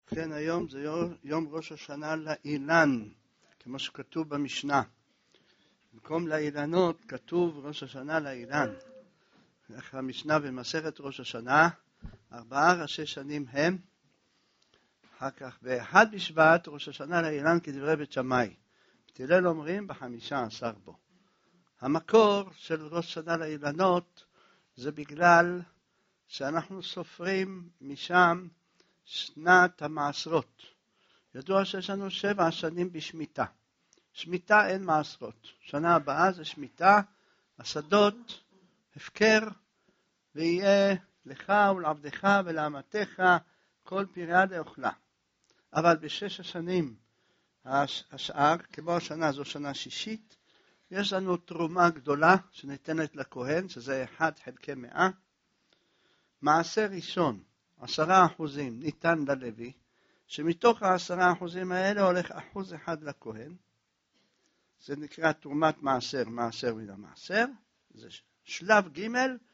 כן, היום זה יום ראש השנה לאילן, כמו שכתוב במשנה. במקום לאילנות כתוב ראש השנה לאילן. המשנה במסכת ראש השנה, 4 ראשי שנים הם, אחר כך באחד בשבט ראש השנה לאילן כדברי בית שמאי. בתהילל אומרים ב15 בו. המקור של ראש השנה לאילנות זה בגלל שאנחנו סופרים משם שנת המעשרות. ידוע שיש לנו 7 שנים בשמיטה. שמיטה אין מעשרות. שנה הבאה זה שמיטה, השדות, הפקר, ויהיה לך ולעבדך ולאמתך כל פריה לאוכלה. אבל ב6 השנים השאר, כמו השנה זו שנה שישית, יש לנו תרומה גדולה שניתנת לכהן, שזה 1/100. מעשר ראשון, 10% ניתן ללוי, שמתוך 10% האלה הולך 1% לכהן. זה נקרא תרומת מעשר, מעשר מן המעשר. זה שלב ג'.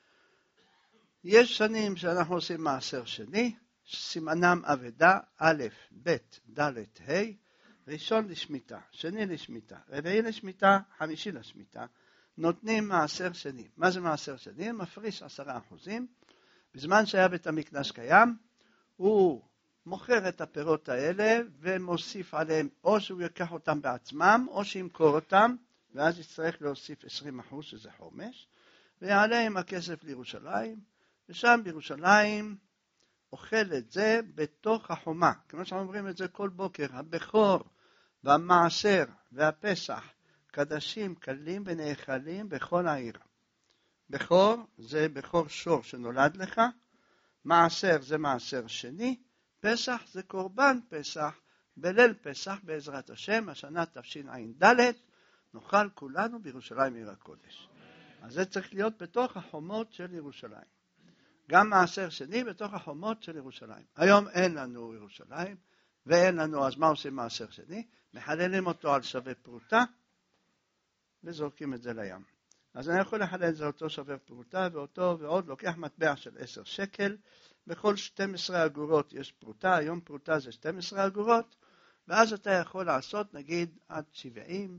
יש שנים שאנחנו עושים מעשר שני, סימנם אבדה, א', ב', ד', ה', ראשון לשמיטה, שני לשמיטה, רביעי לשמיטה, חמישי לשמיטה, נותנים מעשר שני. מה זה מעשר שני? מפריש 10%. בזמן שהיה בית המקדש קיים, הוא מוכר את הפירות האלה ומוסיף עליהם, או שהוא יקח אותם בעצמם, או שימכור אותם, ואז יצטרך להוסיף 20%, שזה חומש, ויעלה עם הכסף לירושלים, ושם בירושלים אוכל את זה בתוך החומה. כמו שאנחנו אומרים את זה כל בוקר, הבכור והמעשר והפסח, קדשים קלים ונאכלים בכל העיר. בכור זה בכור שור שנולד לך, מעשר זה מעשר שני, פסח זה קורבן פסח, בליל פסח בעזרת השם, השנה תשע"ד, נאכל כולנו בירושלים עיר הקודש. אז זה צריך להיות בתוך החומות של ירושלים. גם מעשר שני בתוך החומות של ירושלים. היום אין לנו ירושלים, ואין לנו, אז מה עושים מעשר שני? מחללים אותו על שווה פרוטה, וזורקים את זה לים. אז אני יכול לחלל את זה אותו שווה פרוטה, ואותו ועוד לוקח מטבע של 10 שקל, בכל 12 אגורות יש פרוטה, היום פרוטה זה 12 אגורות, ואז אתה יכול לעשות נגיד עד 70,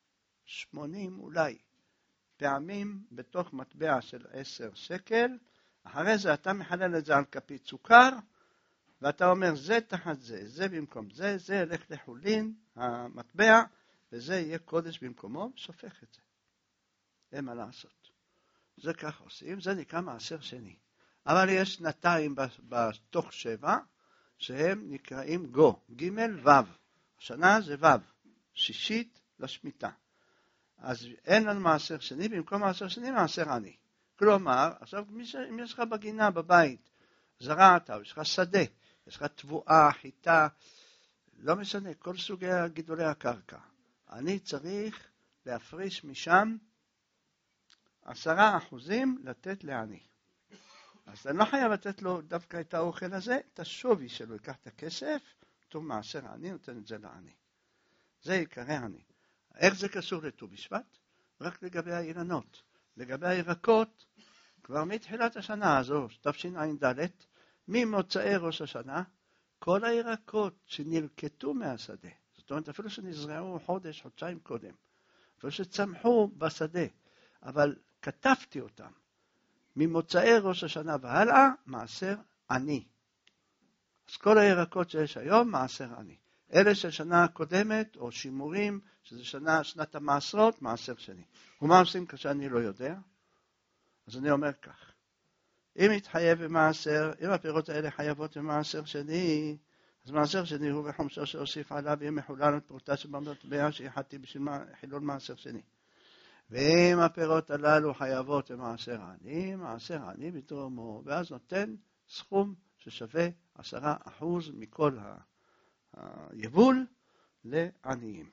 80 אולי, פעמים בתוך מטבע של 10 שקל, אחרי זה אתה מחלל את זה על כפית סוכר, ואתה אומר זה תחת זה, זה במקום זה, זה ילך לחולין המטבע, וזה יהיה קודש במקומו, ושופך את זה. אין מה לעשות. זה כך עושים, זה נקרא מעשר שני. אבל יש שנתיים בתוך 7, שהם נקראים גו, ג' ו'. השנה זה ו', שישית לשמיטה. אז אין לנו מעשר שני, במקום מעשר שני מעשר עני. כלומר, עכשיו אם יש לך בגינה בבית, זרעת, או יש לך שדה, יש לך תבואה, חיטה, לא משנה, כל סוגי גידולי הקרקע. אני צריך להפריש משם 10% לתת לעני. אז אני לא חייב לתת לו דווקא את האוכל הזה, את השווי שלו, ייקח את הכסף, טוב מעשר עני, נותן את זה לעני. זה עיקרי עני. איך זה קשור לט"ו בשבט? רק לגבי האילנות. לגבי הירקות, כבר מתחילת השנה הזו, תשע"ד, ממוצאי ראש השנה, כל הירקות שנלקטו מהשדה, זאת אומרת אפילו שנזרעו חודש, חודשיים קודם, אפילו שצמחו בשדה, אבל כתבתי אותם, ממוצאי ראש השנה והלאה, מעשר עני. אז כל הירקות שיש היום, מעשר עני. אלה של שנה הקודמת, או שימורים, שזה שנת המעשרות, מעשר שני. ומה עושים כשאני לא יודע? אז אני אומר כך, אם יתחייב במעשר, אם הפירות האלה חייבות במעשר שני, אז מעשר שני הוא וחומשו שהוסיף עליו, יהיה מחולל את פרוטה שבמטבע שיחדתי בשביל חילול מעשר שני. ואם הפירות הללו חייבות במעשר עני, מעשר עני בתרומו, ואז נותן סכום ששווה 10% מכל היבול לעניים.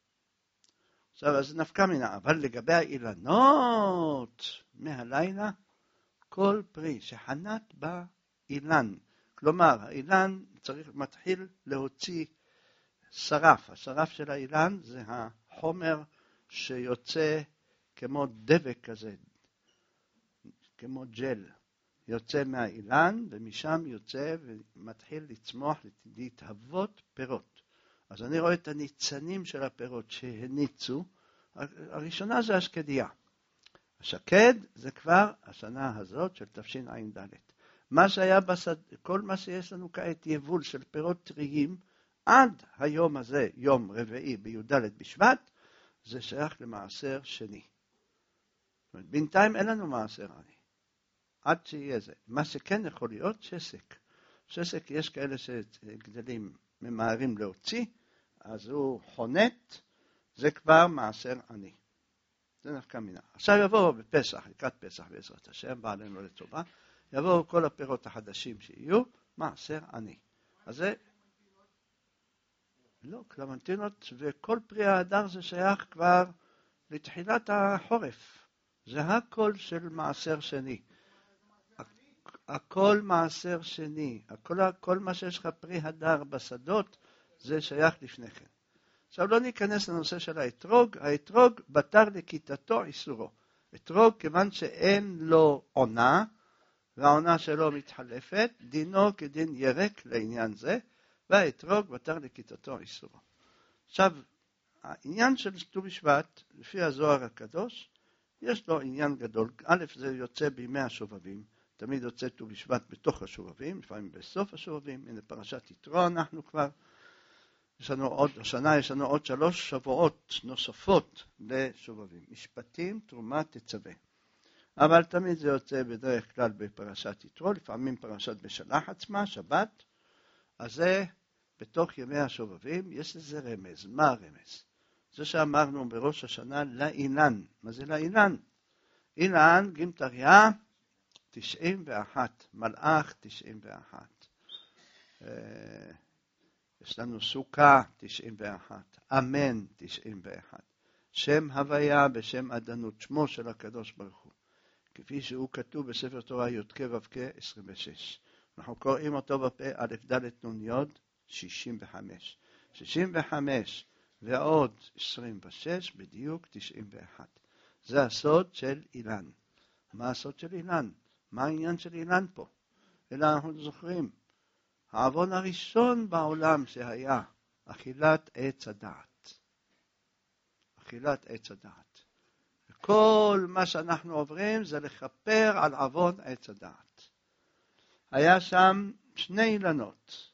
עכשיו, אז נפקא מינה, אבל לגבי האילנות מהלילה, כל פרי שחנת באילן, כלומר, האילן מתחיל להוציא שרף. השרף של האילן זה החומר שיוצא כמו דבק כזה, כמו ג'ל. יוצא מהאילן, ומשם יוצא ומתחיל לצמוח, להתהוות פירות. אז אני רואה את הניצנים של הפירות שהניצו. הראשונה זה השקדיה. השקד זה כבר השנה הזאת של תשע"ד. מה שהיה כל מה שיש לנו כעת יבול של פירות טריים, עד היום הזה, יום רביעי בי"ד בשבט, זה שייך למעשר שני. בינתיים אין לנו מעשר עני. עד שיהיה זה. מה שכן יכול להיות, שסק. שסק יש כאלה שגדלים ממהרים להוציא, אז הוא חונט, זה כבר מעשר עני. זה נפקא מינה. עכשיו יבואו בפסח, לקראת פסח בעזרת השם, בא עלינו לטובה, יבואו כל הפירות החדשים שיהיו, מעשר עני. אז זה... לא, קלמנטינות וכל פרי ההדר זה שייך כבר לתחילת החורף. זה הכל של מעשר שני. הכל מעשר שני. כל מה שיש לך פרי הדר בשדות, זה שייך לפני כן. עכשיו לא ניכנס לנושא של האתרוג. האתרוג בתר לכיתתו איסורו. אתרוג כיוון שאין לו עונה, והעונה שלו מתחלפת, דינו כדין ירק לעניין זה, והאתרוג בתר לכיתתו איסורו. עכשיו, העניין של ט"ו בשבט, לפי הזוהר הקדוש, יש לו עניין גדול. א', זה יוצא בימי השובבים, תמיד יוצא ט"ו בשבט בתוך השובבים, לפעמים בסוף השובבים, הנה פרשת יתרו אנחנו כבר, השנה יש לנו עוד 3 שבועות נוספות לשובבים, משפטים, תרומה, תצווה. אבל תמיד זה יוצא בדרך כלל בפרשת יתרו, לפעמים פרשת בשלח עצמה, שבת, אז זה בתוך ימי השובבים, יש לזה רמז. מה הרמז? זה שאמרנו בראש השנה לאילן. מה זה לאילן? אילן, גימטריה, 91, מלאך 91. יש לנו סוכה 91, אמן 91. שם הוויה בשם עדנות, שמו של הקדוש ברוך הוא. כפי שהוא כתוב בספר תורה י"ק ו"ק 26. אנחנו קוראים אותו בפה א' ד' נ' י' 65. 65 ועוד 26 בדיוק 91. זה הסוד של אילן. מה הסוד של אילן? מה העניין של אילן פה? אלא אנחנו זוכרים. העוון הראשון בעולם שהיה אכילת עץ הדעת. אכילת עץ הדעת. כל מה שאנחנו עוברים זה לכפר על עוון עץ הדעת. היה שם 2 אילנות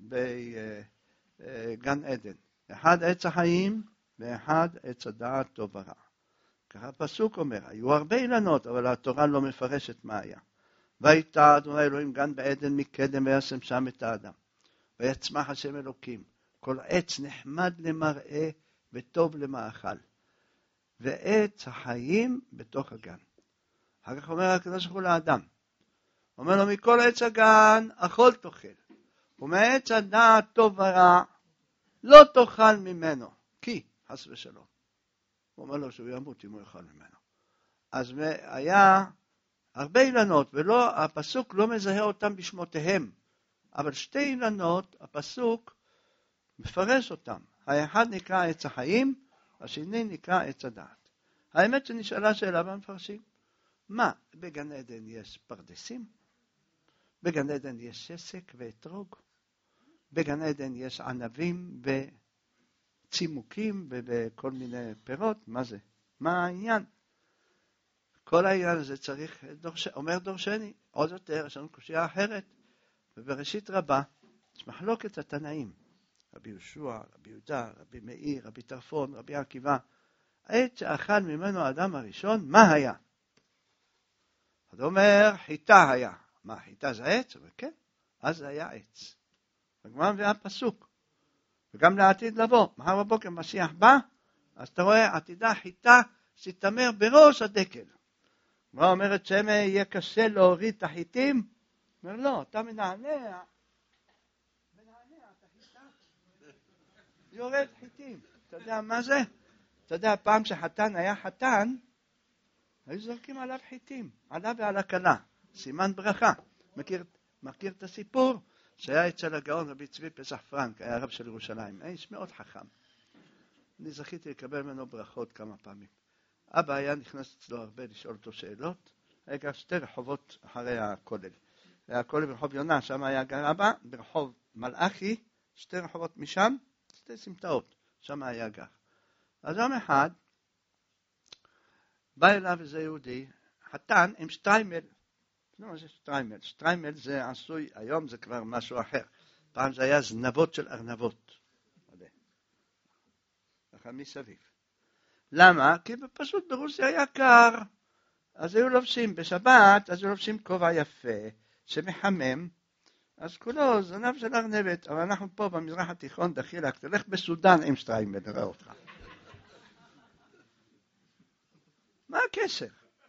בגן עדן. אחד עץ החיים ואחד עץ הדעת טוב ורע. ככה הפסוק אומר, היו הרבה אילנות, אבל התורה לא מפרשת מה היה. ויטע אדוני אלוהים גן בעדן מקדם וישם שם את האדם. ויצמח השם אלוקים. כל עץ נחמד למראה וטוב למאכל. ועץ החיים בתוך הגן. אחר כך אומר הקדוש ברוך הוא לאדם. אומר לו, מכל עץ הגן אכול תאכל. ומעץ הדעת טוב ורע לא תאכל ממנו. כי, חס ושלום. הוא אומר לו שהוא ימות אם הוא יאכל ממנו. אז היה הרבה אילנות, הפסוק לא מזהה אותם בשמותיהם. אבל 2 אילנות, הפסוק מפרש אותם. האחד נקרא עץ החיים, השני נקרא עץ הדעת. האמת שנשאלה שאלה במפרשים. מה, בגן עדן יש פרדסים? בגן עדן יש שסק ואתרוג? בגן עדן יש ענבים וצימוקים וכל מיני פירות? מה זה? מה העניין? כל העניין הזה צריך, אומר דורשני, עוד יותר, יש לנו קושיה אחרת. ובראשית רבה, יש מחלוקת התנאים. רבי יהושע, רבי יהודה, רבי מאיר, רבי טרפון, רבי עקיבא. העץ שאכל ממנו האדם הראשון, מה היה? אז הוא אומר, חיטה היה. מה, חיטה זה עץ? אבל כן, אז זה היה עץ. הגמרא מביאה פסוק. וגם לעתיד לבוא. מחר בבוקר משיח בא, אז אתה רואה, עתידה חיטה שתמר בראש הדקל. הגמרא אומרת יהיה קשה להוריד את החיטים? אומר לא, אתה מנענע את החיטה. יורד חיטים. אתה יודע מה זה? אתה יודע, פעם שחתן היה חתן, היו זורקים עליו חיטים, עליו ועל הכלה, סימן ברכה. מכיר את הסיפור? שהיה אצל הגאון רבי צבי פסח פרנק, היה רב של ירושלים, איש מאוד חכם. אני זכיתי לקבל ממנו ברכות כמה פעמים. אבא היה נכנס אצלו הרבה לשאול אותו שאלות, רגע, שתי רחובות אחרי הכולל. הכולל ברחוב יונה, שם היה גר אבא, ברחוב מלאכי, שתי רחובות משם, שתי סמטאות, שם היה גר. אז יום אחד, בא אליו איזה יהודי, חתן עם שטריימל. לא, זה שטריימל. שטריימל זה עשוי, היום זה כבר משהו אחר. פעם זה היה זנבות של ארנבות. ככה מסביב. למה? כי פשוט ברוסיה היה קר. אז היו לובשים בשבת, אז היו לובשים כובע יפה, שמחמם, אז כולו זנב של ארנבת. אבל אנחנו פה במזרח התיכון, דחילק, תלך בסודן עם שטריימל, נראה אותך. מה הקשר?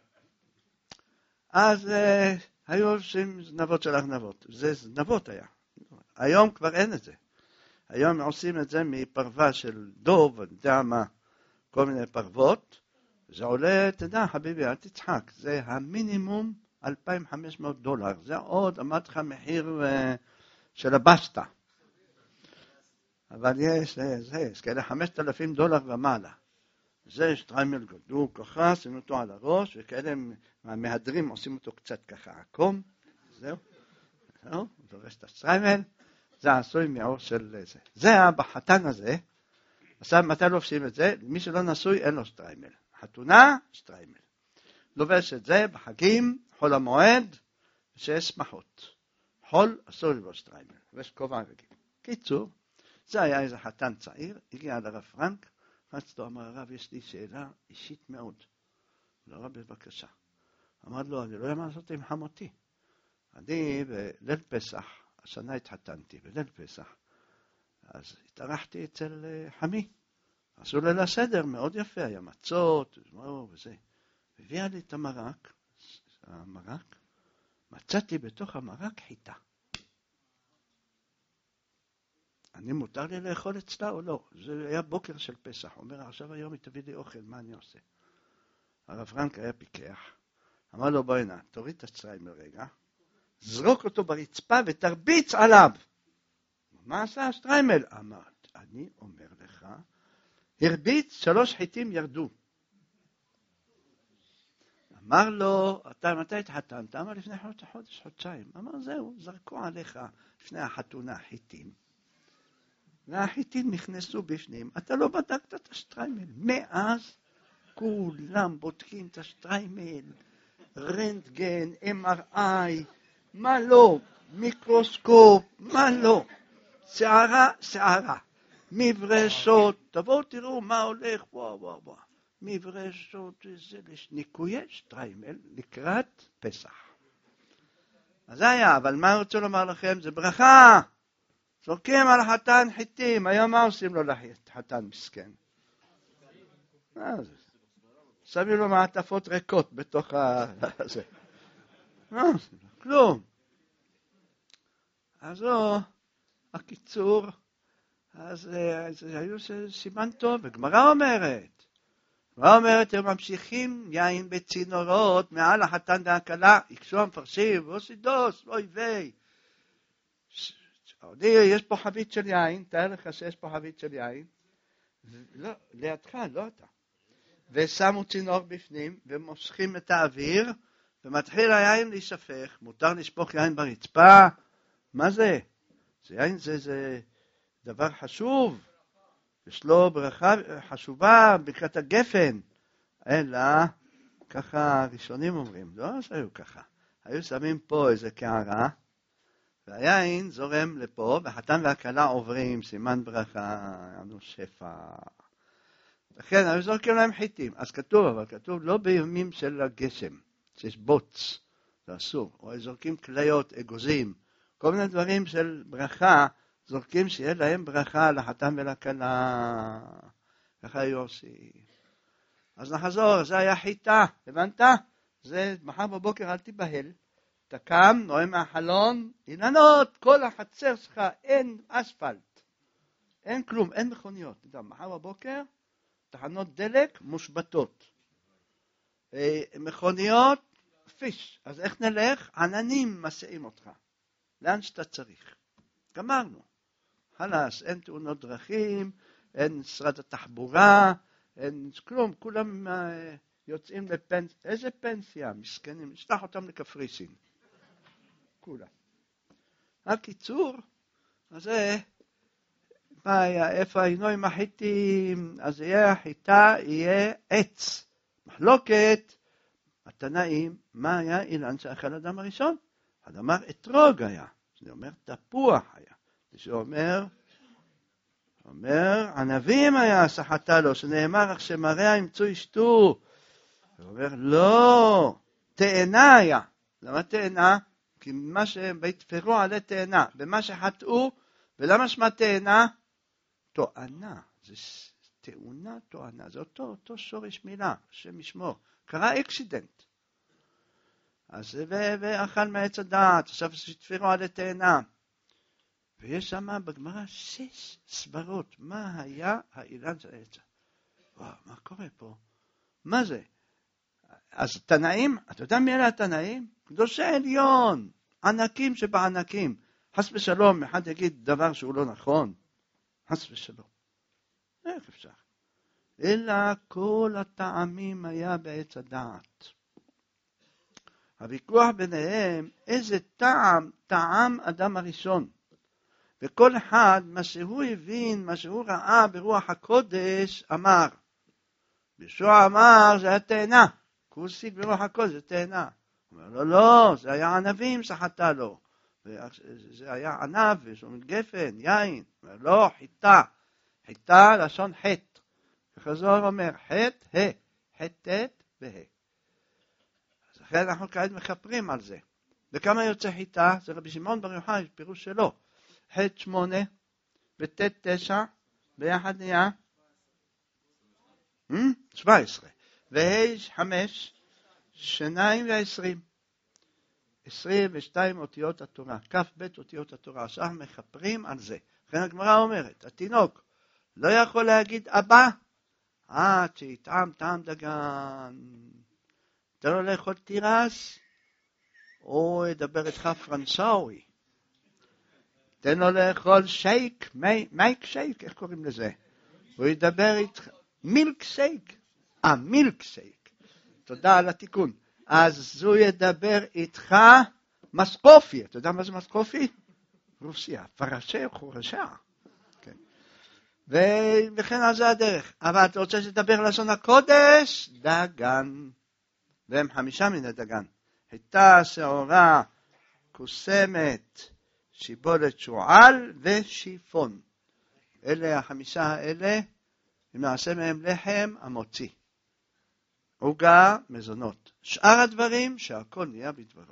אז היו עושים זנבות של ארנבות. זה זנבות היה. היום כבר אין את זה. היום עושים את זה מפרווה של דוב, אני יודע מה, כל מיני פרוות. זה עולה, תדע חביבי, אל תצחק, זה המינימום $2,500. זה עוד, אמרתי לך, מחיר של הבסטה. אבל יש כאלה $5,000 ומעלה. זה שטריימל גדול ככה, שימו אותו על הראש, וכאלה מהמהדרים עושים אותו קצת ככה עקום. זהו, דורש את השטריימל. זה עשוי מאור של זה. זה בחתן הזה. עכשיו, מתי לובשים את זה? מי שלא נשוי, אין לו שטריימל. חתונה, שטריימל. לובש את זה בחגים, חול המועד, שיש שמחות. חול, אסור לבוש שטריימל. לובש כובע רגיל. קיצור, זה היה איזה חתן צעיר, הגיע לרב פרנק, רץ לו, אמר, הרב, יש לי שאלה אישית מאוד. הרב, בבקשה. אמר לו, אני לא יודע מה לעשות עם חמותי. אני בליל פסח, השנה התחתנתי, בליל פסח. אז התארחתי אצל חמי. עשו ליל הסדר, מאוד יפה, היה מצות, וזה. הביאה לי את המרק, מצאתי בתוך המרק חיטה. אני מותר לי לאכול אצלה או לא? זה היה בוקר של פסח. הוא אומר, עכשיו היום היא תביא לי אוכל, מה אני עושה? הרב פרנק היה פיקח. אמר לו, בואי הנה, תוריד את השטריימל רגע, זרוק אותו ברצפה ותרביץ עליו. מה עשה השטריימל? אמר, אני אומר לך, הרביץ, 3 חיטים ירדו. אמר לו, אתה מתי התחתנת? אמר לפני חודש, חודשיים. אמר זהו, זרקו עליך לפני החתונה חיטים. והחיטים נכנסו בפנים, אתה לא בדקת את השטריימל. מאז כולם בודקים את השטריימל, רנטגן, MRI, מה לא, מיקרוסקופ, מה לא, שערה, מברשות, תבואו תראו מה הולך, וואו, מברשות, זה ניקויי שטריימל לקראת פסח. אז זה היה, אבל מה אני רוצה לומר לכם, זה ברכה. זורקים על החתן חיטים, היום מה עושים לו לחתן מסכן? שמים לו מעטפות ריקות בתוך הזה. כלום. אז הקיצור, אז היו סימן טוב, וגמרא אומרת, הם ממשיכים יין בצינורות מעל החתן והכלה, יקשו המפרשים, וסידוס, אוי ויי. יש פה חבית של יין, תאר לך שיש פה חבית של יין, לא, לידך, לא אתה. ושמו צינור בפנים, ומושכים את האוויר, ומתחיל היין להישפך, מותר לשפוך יין ברצפה, מה זה? זה יין, זה דבר חשוב, יש לו ברכה חשובה, ברכת הגפן, אלא, ככה הראשונים אומרים, לא שהיו ככה, היו שמים פה איזה קערה, והיין זורם לפה, והחתן והכלה עוברים, סימן ברכה, יענו שפע. לכן, היו זורקים להם חיטים. אז כתוב, אבל כתוב לא בימים של הגשם, שיש בוץ, זה אסור. או זורקים כליות, אגוזים, כל מיני דברים של ברכה, זורקים שיהיה להם ברכה לחתן ולכלה. ככה היו עושים. אז נחזור, זה היה חיטה, הבנת? זה מחר בבוקר אל תיבהל. אתה קם, נועם מהחלון, אילנות, כל החצר שלך, אין אספלט, אין כלום, אין מכוניות. אתה יודע, מחר בבוקר, תחנות דלק מושבתות. מכוניות, פיש. אז איך נלך? עננים מסעים אותך. לאן שאתה צריך. גמרנו. חלס, אין תאונות דרכים, אין משרד התחבורה, אין כלום, כולם יוצאים לפנסיה. איזה פנסיה? מסכנים, נשלח אותם לקפריסין. כולם. הקיצור, אז זה, מה היה, איפה היינו עם החיטים? אז יהיה החיטה, יהיה עץ. מחלוקת, התנאים, מה היה אילן שאכל אדם הראשון? אדם אתרוג היה. זה אומר תפוח היה. זה אומר, ענבים היה סחטה לו, שנאמר, אך שמריה ימצאו ישתו. הוא אומר, לא, תאנה היה. למה תאנה? כי מה שהם בהתפרו עלי תאנה, במה שחטאו, ולמה שמה תאנה? תואנה, זה תאונה, תואנה, זה אותו שורש מילה, שם ישמור. קרה אקסידנט. אז ואכל מעץ הדעת, עכשיו שתפרו עלי תאנה. ויש שם בגמרא 6 סברות, מה היה האילן של העץ? וואו, מה קורה פה? מה זה? אז תנאים, אתה יודע מי אלה התנאים? קדושי עליון, ענקים שבענקים. חס ושלום, אחד יגיד דבר שהוא לא נכון. חס ושלום. איך אפשר? אלא כל הטעמים היה בעץ הדעת. הוויכוח ביניהם, איזה טעם אדם הראשון. וכל אחד, מה שהוא הבין, מה שהוא ראה ברוח הקודש, אמר. ישוע אמר, זה היה תאנה. הוא השיג ברוח הקודש, זה תאנה. הוא אומר, לא, זה היה ענבים שחטא לו. זה היה ענב, ושום גפן, יין. הוא אומר, לא, חיטה. חיטה, לשון חטא. החזור אומר, חטא, חטאת וה'. אז אחרי אנחנו כעת מחפרים על זה. וכמה יוצא חיטה? זה רבי שמעון בר יוחאי, פירוש שלו. חטא 8 וט' 9, ביחד נהיה 17. וה' 5, 2 ו-20. 22 אותיות התורה, כף בית אותיות התורה. עכשיו מחפרים על זה. לכן הגמרא אומרת, התינוק לא יכול להגיד אבא, עד שיטעם טעם דגן. אתה לא לאכול תירס, או ידבר איתך פרנסאוי. תן לו לאכול שייק, מייק שייק, איך קוראים לזה? הוא ידבר איתך, מילק שייק. מילק שייק. תודה על התיקון. אז הוא ידבר איתך מסקופי. אתה יודע מה זה מסקופי? רוסיה, פרשה חורשה. כן. וכן על זה הדרך. אבל אתה רוצה שתדבר לשון הקודש? דגן. והם 5 מן הדגן. הייתה שעורה, קוסמת, שיבולת שועל ושיפון. אלה 5 האלה, אם נעשה מהם לחם, המוציא. עוגה, מזונות. שאר הדברים, שהכל נהיה בדברו.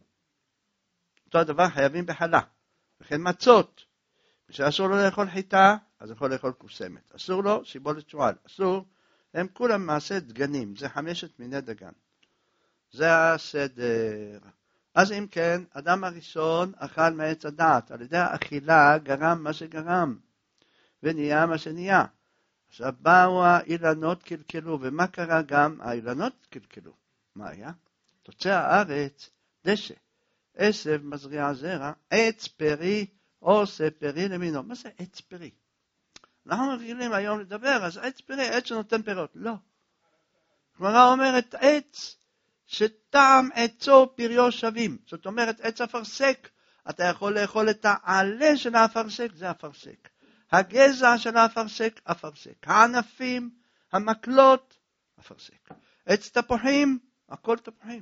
אותו הדבר חייבים בחלה. וכן מצות. כשאסור לו לאכול חיטה, אז יכול לאכול קוסמת. אסור לו, שיבולת שועל. אסור, הם כולם מעשה דגנים. זה 5 מיני דגן. זה הסדר. אז אם כן, אדם הראשון אכל מעץ הדעת. על ידי האכילה גרם מה שגרם. ונהיה מה שנהיה. עכשיו באו האילנות קלקלו. ומה קרה גם? האילנות קלקלו. מה היה? תוצא הארץ, דשא. עשב מזריע זרע. עץ פרי עושה פרי למינו. מה זה עץ פרי? אנחנו רגילים היום לדבר, אז עץ פרי, עץ שנותן פירות. לא. כלומר אומרת עץ שטעם עצו פריו שווים. זאת אומרת, עץ אפרסק, אתה יכול לאכול את העלה של האפרסק, זה אפרסק. הגזע של האפרסק, אפרסק. הענפים, המקלות, אפרסק. עץ תפוחים, הכל תפוחים.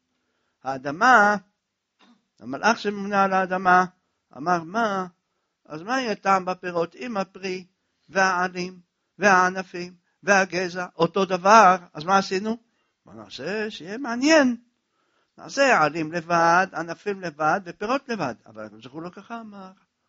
האדמה, המלאך שממונה על האדמה, אמר מה? אז מה יהיה טעם בפירות עם הפרי והעלים והענפים והגזע? אותו דבר, אז מה עשינו? מה נעשה? שיהיה מעניין. נעשה עלים לבד, ענפים לבד ופירות לבד. אבל זכו לא ככה אמר.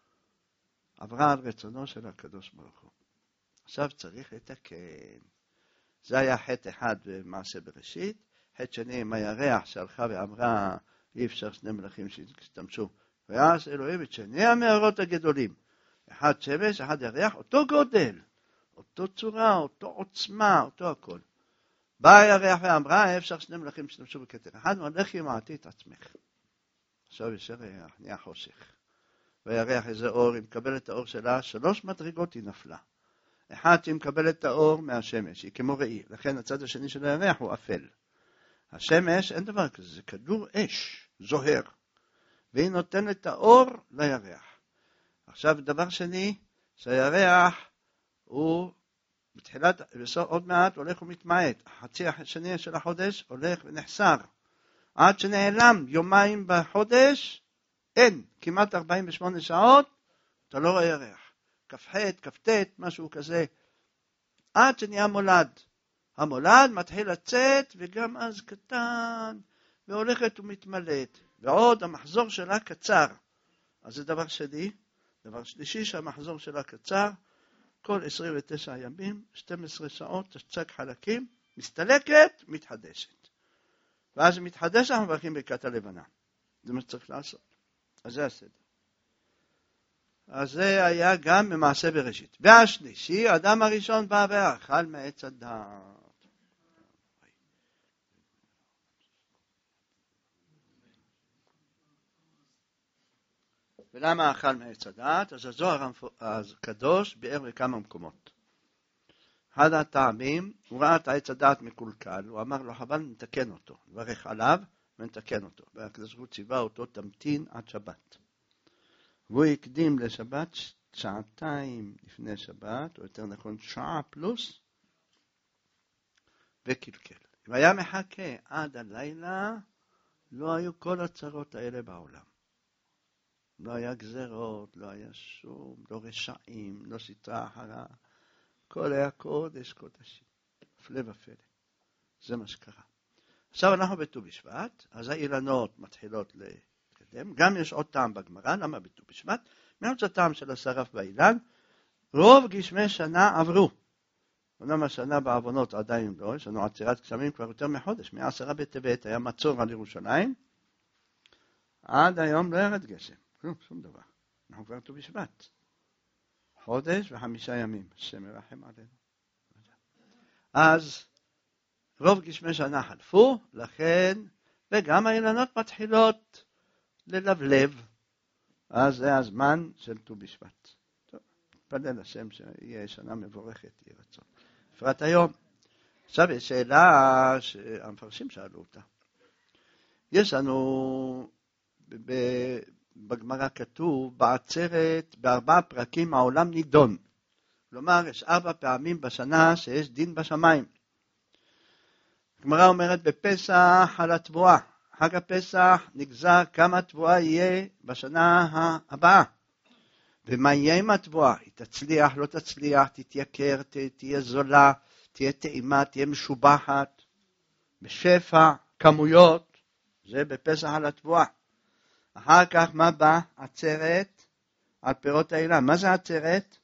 עברה על רצונו של הקדוש ברוך הוא. עכשיו צריך לתקן. זה היה חטא אחד במעשה בראשית. חטא שני עם הירח שהלכה ואמרה אי אפשר 2 מלאכים שהשתמשו. ואז אלוהים את שני המאורות הגדולים. אחד שמש, אחד ירח, אותו גודל. אותו צורה, אותו עוצמה, אותו הכל. באה הירח ואמרה, אפשר 2 מלאכים שתמשו בכתר אחד, מלך ימעטי את עצמך. עכשיו יש ירח, נהיה חושך. והירח איזה אור, היא מקבלת את האור שלה, 3 מדרגות היא נפלה. אחד שהיא מקבלת את האור מהשמש, היא כמו ראי, לכן הצד השני של הירח הוא אפל. השמש אין דבר כזה, זה כדור אש, זוהר, והיא נותנת את האור לירח. עכשיו דבר שני, שהירח הוא בתחילת, עוד מעט הולך ומתמעט, החצי השני של החודש הולך ונחסר, עד שנעלם יומיים בחודש, אין, כמעט 48 שעות, אתה לא רואה ירח. כ"ח, כ"ט, משהו כזה, עד שנהיה מולד. המולד מתחיל לצאת, וגם אז קטן, והולכת ומתמלאת. ועוד המחזור שלה קצר. אז זה דבר שני. דבר שלישי שהמחזור שלה קצר, כל 29 ימים, 12 שעות, תשצק חלקים, מסתלקת, מתחדשת. ואז מתחדשת, אנחנו מברכים ברכת הלבנה. זה מה שצריך לעשות. אז זה הסדר. אז זה היה גם במעשה בראשית. והשלישי, האדם הראשון בא ואכל מעץ הדעת. ולמה אכל מעץ הדעת? אז הזוהר הקדוש ביאר בכמה מקומות. אחד הטעמים, הוא ראה את העץ הדעת מקולקל, הוא אמר לו חבל נתקן אותו, נברך עליו ונתקן אותו. והקדוש ברוך הוא ציווה אותו תמתין עד שבת. והוא הקדים לשבת שעתיים לפני שבת, או יותר נכון שעה פלוס, וקלקל. אם היה מחכה עד הלילה, לא היו כל הצרות האלה בעולם. לא היה גזרות, לא היה שום, לא רשעים, לא סטרה אחרה. הכל היה קודש קודשים. הפלא ופלא. זה מה שקרה. עכשיו אנחנו בט"ו בשבט, אז האילנות מתחילות להתקדם. גם יש עוד טעם בגמרא, למה בט"ו בשבט? מאז הטעם של השרף באילן, רוב גשמי שנה עברו. אומנם השנה בעוונות עדיין לא, יש לנו עצירת גשמים כבר יותר מחודש, מ10 בטבת היה מצור על ירושלים, עד היום לא ירד גשם. שום דבר. אנחנו כבר ט"ו בשבט. חודש ו5 ימים. השם ירחם עלינו. אז רוב גשמי שנה חלפו, לכן, וגם האילנות מתחילות ללבלב. אז זה הזמן של ט"ו בשבט. טוב, נתפלל השם שיהיה שנה מבורכת, יהיה רצון. בפרט היום. עכשיו יש שאלה שהמפרשים שאלו אותה. יש לנו בגמרא כתוב, בעצרת, ב4 פרקים העולם נידון. כלומר, יש 4 פעמים בשנה שיש דין בשמיים. הגמרא אומרת בפסח על התבואה. חג הפסח נגזר כמה תבואה יהיה בשנה הבאה. ומה יהיה עם התבואה? היא תצליח, לא תצליח, תתייקר, תהיה זולה, תהיה טעימה, תהיה משובחת, בשפע, כמויות. זה בפסח על התבואה. אחר כך מה בא? עצרת על פירות האילן. מה זה עצרת?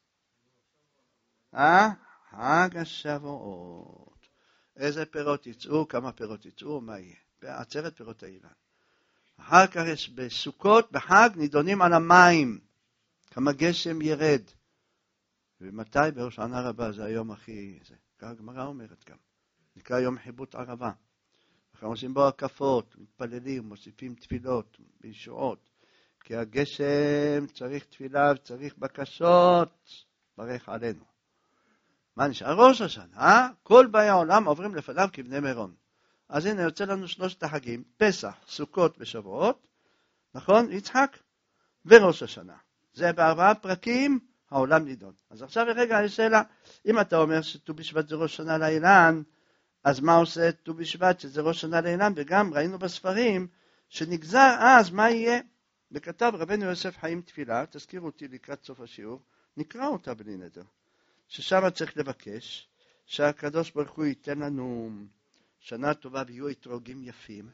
חג השבועות. איזה פירות יצאו, כמה פירות יצאו, מה יהיה? בעצרת פירות האילן. אחר כך יש בסוכות, בחג נידונים על המים. כמה גשם ירד. ומתי? בראש השנה רבה, זה היום הכי... כך הגמרא אומרת גם. נקרא יום חיבוט ערבה. אנחנו עושים בו הקפות, מתפללים, מוסיפים תפילות, בישועות. כי הגשם צריך תפילה וצריך בקשות, ברך עלינו. מה נשאר? ראש השנה, כל באי העולם עוברים לפניו כבני מירון. אז הנה יוצא לנו 3 החגים, פסח, סוכות ושבועות, נכון? יצחק וראש השנה. זה ב4 פרקים, העולם נידון. אז עכשיו רגע יש שאלה, אם אתה אומר שט"ו בשבט זה ראש שנה לאילן, אז מה עושה ט"ו בשבט שזה ראש שנה לאילן? וגם ראינו בספרים שנגזר אז מה יהיה. וכתב רבנו יוסף חיים תפילה, תזכירו אותי לקראת סוף השיעור, נקרא אותה בלי נדר. ששם צריך לבקש שהקדוש ברוך הוא ייתן לנו שנה טובה ויהיו אתרוגים יפים.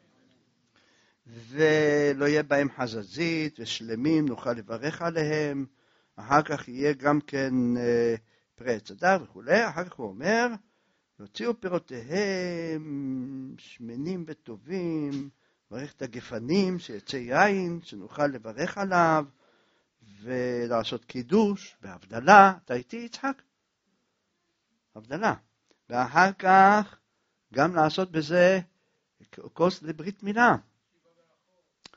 ולא יהיה בהם חזזית ושלמים, נוכל לברך עליהם. אחר כך יהיה גם כן פרי עץ הדר וכו'. אחר כך הוא אומר, יוציאו פירותיהם שמנים וטובים, לברך את הגפנים, שיצא יין, שנוכל לברך עליו, ולעשות קידוש בהבדלה. אתה איתי יצחק? הבדלה. ואחר כך גם לעשות בזה כוס לברית מילה.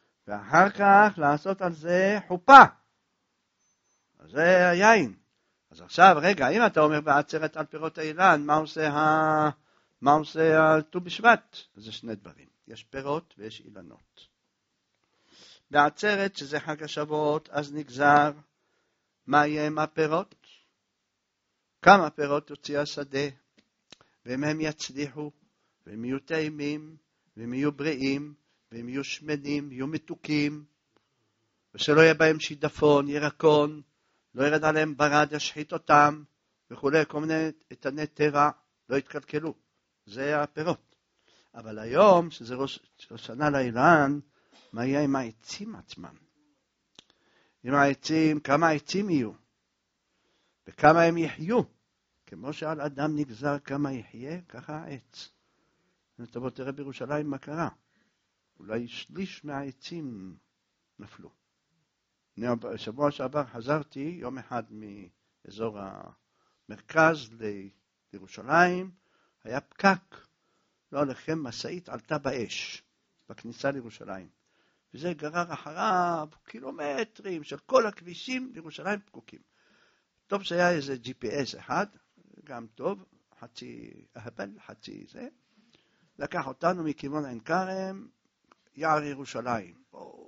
ואחר כך לעשות על זה חופה. אז זה היין. אז עכשיו, רגע, אם אתה אומר בעצרת על פירות האילן, מה עושה על ט"ו בשבט? זה שני דברים. יש פירות ויש אילנות. בעצרת, שזה חג השבועות, אז נגזר מה יהיה עם הפירות. כמה פירות יוציא השדה, ואם הם יצליחו, והם יהיו טעימים, והם יהיו בריאים, והם יהיו שמנים, יהיו מתוקים, ושלא יהיה בהם שידפון, ירקון, לא ירד עליהם ברד, ישחית אותם, וכו', כל מיני איתני טבע, לא יתקלקלו. זה הפירות. אבל היום, שזה ראש שנה לאילן, מה יהיה עם העצים עצמם? עם העצים, כמה העצים יהיו? וכמה הם יחיו? כמו שעל אדם נגזר כמה יחיה, ככה העץ. תבוא תראה בירושלים מה קרה. אולי שליש מהעצים נפלו. שבוע שעבר חזרתי יום אחד מאזור המרכז לירושלים, היה פקק, לא עליכם, מסעית עלתה באש, בכניסה לירושלים. וזה גרר אחריו קילומטרים של כל הכבישים לירושלים פקוקים. טוב שהיה איזה GPS אחד, גם טוב, חצי אהבל, חצי זה. לקח אותנו מכיוון עין כרם, יער ירושלים.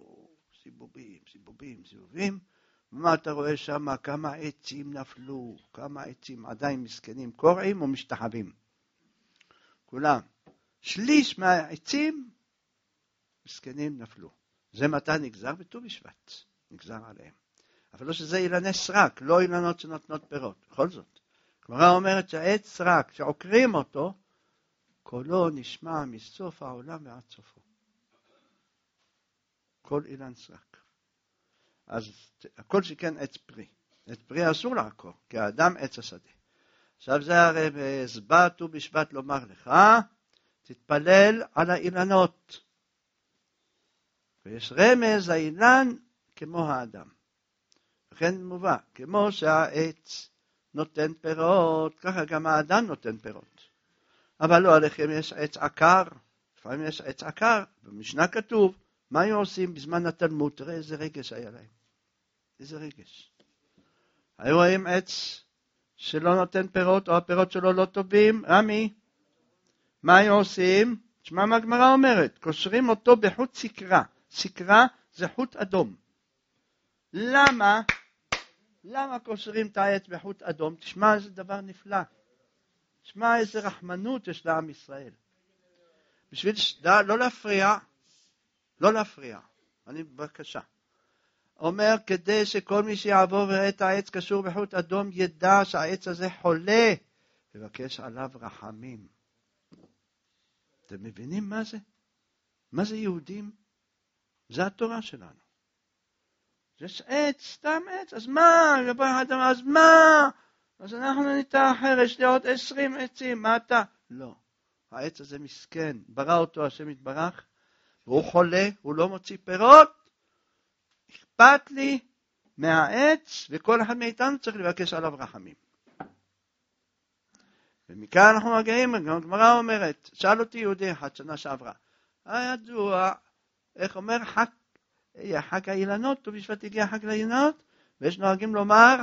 סיבובים. ומה אתה רואה שם? כמה עצים נפלו, כמה עצים עדיין מסכנים, קורעים או משתחווים. כולם. שליש מהעצים מסכנים נפלו. זה מתי נגזר? בט"ו בשבט. נגזר עליהם. אבל לא שזה אילני סרק, לא אילנות שנותנות פירות. בכל זאת. הגמרא אומרת שהעץ סרק, שעוקרים אותו, קולו נשמע מסוף העולם ועד סופו. כל אילן סרק. אז הכל שכן עץ פרי. עץ פרי אסור לעקור, כי האדם עץ השדה. עכשיו זה הרמז, בא ט"ו בשבט לומר לך, תתפלל על האילנות. ויש רמז, האילן כמו האדם. לכן מובא, כמו שהעץ נותן פירות, ככה גם האדם נותן פירות. אבל לא עליכם יש עץ עקר, לפעמים יש עץ עקר, במשנה כתוב, מה היו עושים בזמן התלמוד? תראה איזה רגש היה להם. איזה רגש. היו רואים עץ שלא נותן פירות, או הפירות שלו לא טובים, רמי, מה היו עושים? תשמע מה הגמרא אומרת, קושרים אותו בחוט סקרה. סקרה זה חוט אדום. למה? למה קושרים את העץ בחוט אדום? תשמע איזה דבר נפלא. תשמע איזה רחמנות יש לעם ישראל. בשביל לא להפריע, לא להפריע. אני בבקשה. אומר כדי שכל מי שיעבור וראה את העץ קשור בחוט אדום ידע שהעץ הזה חולה. לבקש עליו רחמים. אתם מבינים מה זה? מה זה יהודים? זה התורה שלנו. יש עץ, סתם עץ, אז מה? אז מה? אז אנחנו נתאחר, יש לי עוד 20 עצים, מה אתה? לא. העץ הזה מסכן, ברא אותו השם יתברך, והוא חולה, הוא לא מוציא פירות. אכפת לי מהעץ, וכל אחד מאיתנו צריך לבקש עליו רחמים. ומכאן אנחנו מגיעים, גם הגמרא אומרת, שאל אותי יהודי אחד שנה שעברה, הידוע, איך אומר, חג האילנות, ט"ו בשבט הגיע חג האילנות, ויש נוהגים לומר,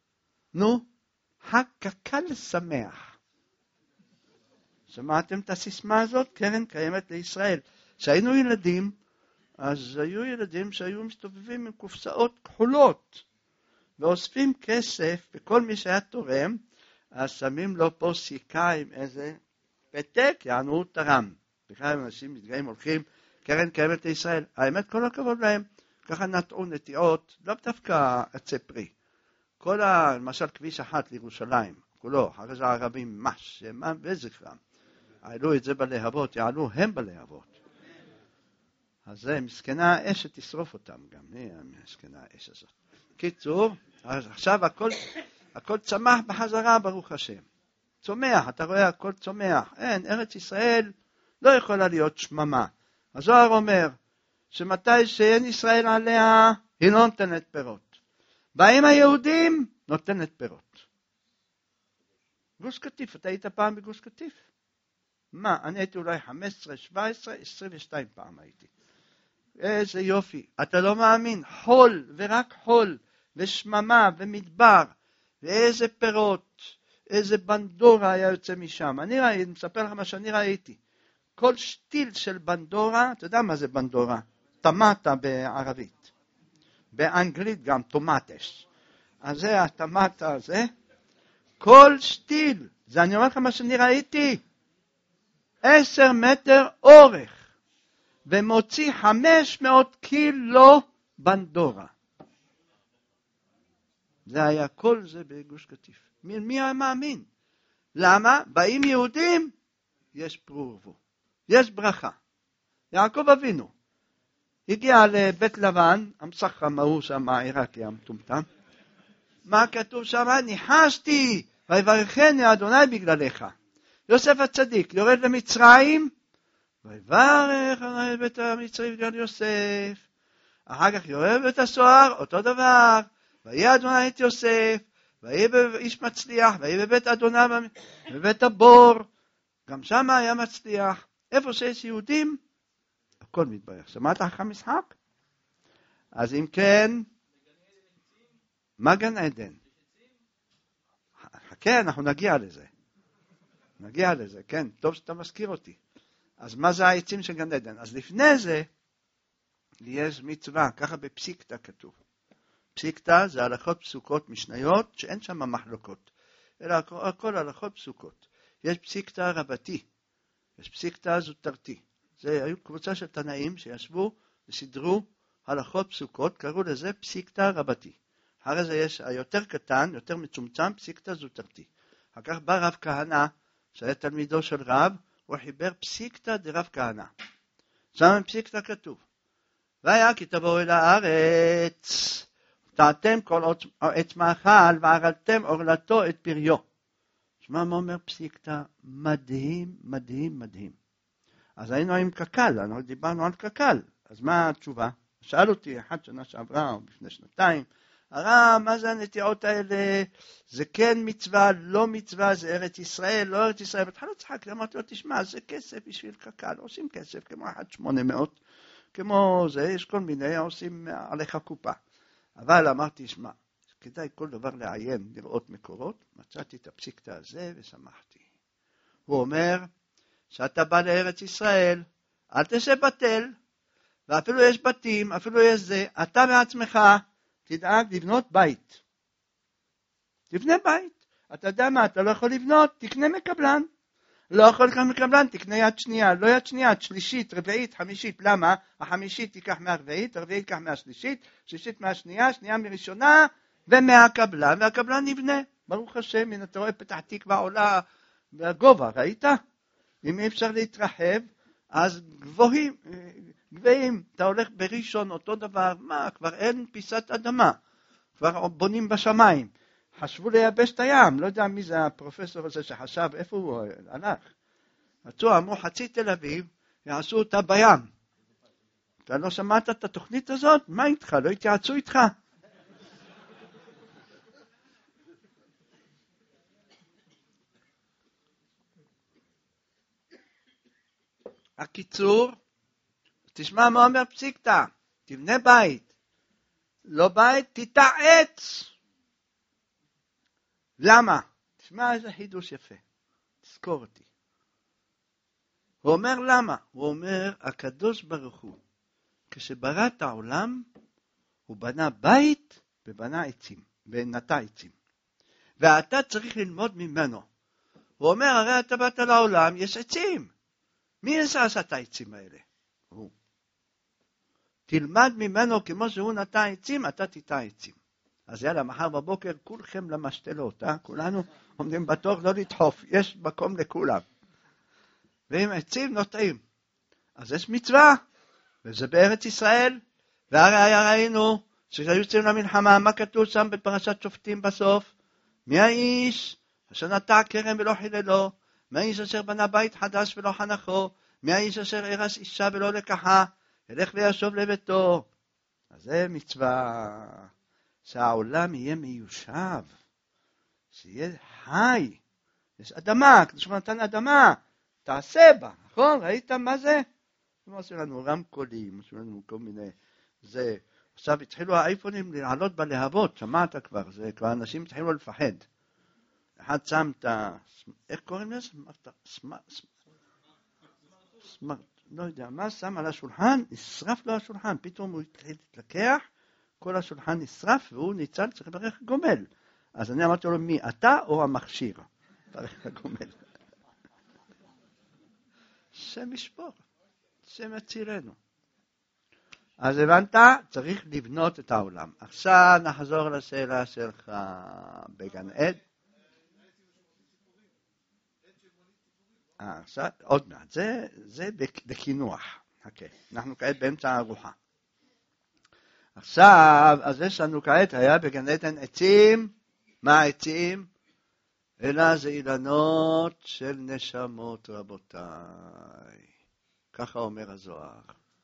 חג קק"ל שמח. שמעתם את הסיסמה הזאת? קרן קיימת לישראל. כשהיינו ילדים, אז היו ילדים שהיו מסתובבים עם קופסאות כחולות, ואוספים כסף, וכל מי שהיה תורם, אז שמים לו פה סיכה עם איזה פתק, יענו הוא תרם. בכלל אנשים מתגאים הולכים, קרן קיימת לישראל. האמת, כל הכבוד להם, ככה נטעו נטיעות, לא דווקא עצי פרי. כל למשל כביש אחת לירושלים, כולו, אחרי זה הערבים, שמם וזכרם. העלו את זה בלהבות, יעלו הם בלהבות. אז זה מסכנה האש שתשרוף אותם גם, מסכנה האש הזאת. קיצור, עכשיו הכל צמח בחזרה, ברוך השם. צומח, אתה רואה, הכל צומח. אין, ארץ ישראל לא יכולה להיות שממה. הזוהר אומר, שמתי שאין ישראל עליה, היא לא נותנת פירות. באים היהודים, נותנת פירות. גוש קטיף, אתה היית פעם בגוש קטיף? מה, אני הייתי אולי 15, 17, 22 פעם הייתי. איזה יופי, אתה לא מאמין, חול ורק חול, ושממה ומדבר, ואיזה פירות, איזה בנדורה היה יוצא משם. אני מספר לך מה שאני ראיתי. כל שתיל של בנדורה, אתה יודע מה זה בנדורה? טמטה בערבית. באנגלית גם טומטס. אז זה הטמטה הזה. כל שתיל, זה אני אומר לך מה שאני ראיתי. 10 מטר אורך. ומוציא 500 קילו בנדורה. זה היה כל זה בגוש קטיף. מי היה מאמין? למה? באים יהודים, יש פרו ורבו. יש ברכה. יעקב אבינו הגיע לבית לבן, המסחרם ההוא שם, העיראקי המטומטם. מה כתוב שם? ניחשתי, ויברכני אדוני בגללך. יוסף הצדיק יורד למצרים, ויברך אדוני בית המצרים בגלל יוסף. אחר כך יורד בבית הסוהר, אותו דבר. ויהיה אדוני את יוסף, ויהיה איש מצליח, ויהיה בבית אדוני בבית הבור. גם שם היה מצליח. איפה שיש יהודים, הכל מתברך. שמעת לך משחק? אז אם כן, מה גן עדן? כן, אנחנו נגיע לזה. נגיע לזה, כן, טוב שאתה מזכיר אותי. אז מה זה העצים של גן עדן? אז לפני זה, יש מצווה, ככה בפסיקתא כתוב. פסיקתא זה הלכות פסוקות משניות, שאין שם מחלוקות, אלא הכל הלכות פסוקות. יש פסיקתא רבתי, יש פסיקתא זוטרתי. זה היו קבוצה של תנאים שישבו וסידרו הלכות פסוקות, קראו לזה פסיקתא רבתי. אחרי זה יש היותר קטן, יותר מצומצם, פסיקתא זוטרתי. אחר כך בא רב כהנא, שהיה תלמידו של רב, הוא חיבר פסיקתא דרב כהנא. שם פסיקתא כתוב, והיה כי תבואו אל הארץ, טעתם כל עץ מאכל, וערלתם עורלתו את פריו. שמע מה אומר פסיקתא? מדהים, מדהים, מדהים. אז היינו עם קקל, אנחנו דיברנו על קקל. אז מה התשובה? שאל אותי אחד שנה שעברה, או לפני שנתיים, הרב, מה זה הנטיעות האלה? זה כן מצווה, לא מצווה, זה ארץ ישראל, לא ארץ ישראל. בתחילה צחק, אמרתי לו, תשמע, זה כסף בשביל קקל, עושים כסף כמו 1,800, כמו זה, יש כל מיני, עושים עליך קופה. אבל אמרתי, שמע, כדאי כל דבר לעיין, לראות מקורות, מצאתי את הפסיקתא הזה ושמחתי. הוא אומר, שאתה בא לארץ ישראל, אל תשב בתל, ואפילו יש בתים, אפילו יש זה, אתה בעצמך תדאג לבנות בית. תבנה בית. אתה יודע מה, אתה לא יכול לבנות, תקנה מקבלן. לא יכול לקנות מקבלן, תקנה יד שנייה, לא יד שנייה, יד שלישית, רביעית, חמישית. למה? החמישית תיקח מהרביעית, הרביעית תיקח מהשלישית, שלישית מהשנייה, שנייה מראשונה, ומהקבלן, והקבלן נבנה. ברוך השם, הנה אתה רואה פתח תקווה עולה בגובה, ראית? אם אי אפשר להתרחב, אז גבוהים, אתה הולך בראשון אותו דבר, מה, כבר אין פיסת אדמה, כבר בונים בשמיים, חשבו לייבש את הים, לא יודע מי זה הפרופסור הזה שחשב, איפה הוא הלך, אמרו חצי תל אביב, יעשו אותה בים, אתה לא שמעת את התוכנית הזאת? מה איתך? לא התייעצו איתך? הקיצור, תשמע מה אומר פסיקתא, תבנה בית, לא בית, תתעץ. למה? תשמע איזה חידוש יפה, תזכור אותי. הוא אומר למה? הוא אומר, הקדוש ברוך הוא, כשברא את העולם, הוא בנה בית ובנה עצים, ונטע עצים. ואתה צריך ללמוד ממנו. הוא אומר, הרי אתה באת לעולם, יש עצים. מי עשה את העצים האלה? הוא. תלמד ממנו כמו שהוא נטע עצים, אתה תטע עצים. אז יאללה, מחר בבוקר כולכם למשתלות, כולנו עומדים בתור לא לדחוף, יש מקום לכולם. ואם עצים נוטעים. אז יש מצווה, וזה בארץ ישראל, והרי ראינו שהיו יוצאים למלחמה, מה כתוב שם בפרשת שופטים בסוף? מי האיש אשר נטע כרם ולא חיללו? מי האיש אשר בנה בית חדש ולא חנכו? מי האיש אשר הרס אישה ולא לקחה? ילך וישוב לביתו. אז זה מצווה, שהעולם יהיה מיושב, שיהיה חי. יש אדמה, כדי שנתן אדמה, תעשה בה, נכון? ראית מה זה? עושים לנו רמקולים, עושים לנו כל מיני, זה, עכשיו התחילו האייפונים לעלות בלהבות, שמעת כבר, זה כבר אנשים התחילו לפחד. אחד שם את איך קוראים לזה? לא יודע מה, שם על השולחן, נשרף לו השולחן, פתאום הוא התחיל להתלקח, כל השולחן נשרף והוא ניצל, צריך לברך גומל. אז אני אמרתי לו, מי, אתה או המכשיר? ברך הגומל. שם ישבור, שם יצילנו. אז הבנת, צריך לבנות את העולם. עכשיו נחזור לשאלה שלך בגן עדן. עכשיו, עוד מעט, זה בכינוח. אוקיי, אנחנו כעת באמצע הארוחה. עכשיו, אז יש לנו כעת, היה בגן עדן עצים, מה העצים? אלא זה אילנות של נשמות, רבותיי. ככה אומר הזוהר.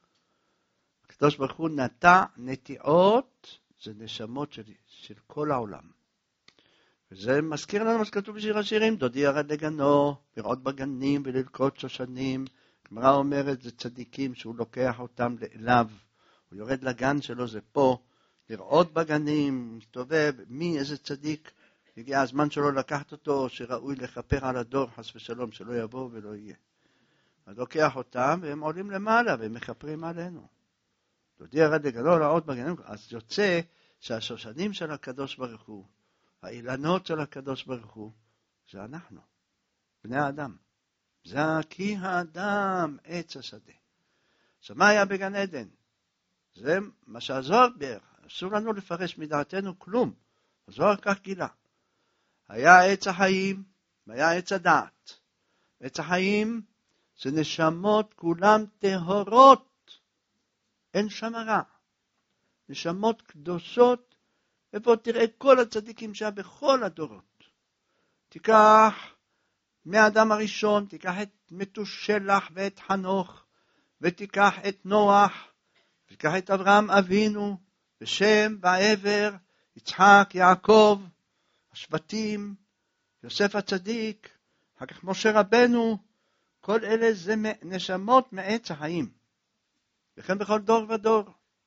הקדוש ברוך הוא נטע נטיעות, זה נשמות של כל העולם. וזה מזכיר לנו מה שכתוב בשיר השירים, דודי ירד לגנו, לרעות בגנים וללקוט שושנים. גמרא אומרת, זה צדיקים שהוא לוקח אותם אליו, הוא יורד לגן שלו, זה פה, לרעות בגנים, מסתובב, איזה צדיק, הגיע הזמן שלו לקחת אותו, שראוי לכפר על הדור, חס ושלום, שלא יבוא ולא יהיה. אז לוקח אותם, והם עולים למעלה, והם מכפרים עלינו. דודי ירד לגנו, לרעות בגנים, אז יוצא שהשושנים של הקדוש ברוך הוא, האילנות של הקדוש ברוך הוא, זה אנחנו, בני האדם. זה כי האדם עץ השדה. עכשיו מה היה בגן עדן? זה מה שהזוהר בערך, אסור לנו לפרש מדעתנו כלום. הזוהר כך גילה. היה עץ החיים, והיה עץ הדעת. עץ החיים זה נשמות כולם טהורות, אין שם רע. נשמות קדושות, ופה תראה כל הצדיקים שהיה בכל הדורות. תיקח מהאדם הראשון, תיקח את מתושלח ואת חנוך, ותיקח את נוח, ותיקח את אברהם אבינו, ושם ועבר, יצחק, יעקב, השבטים, יוסף הצדיק, אחר כך משה רבנו, כל אלה זה נשמות מעץ החיים. וכן בכל דור ודור.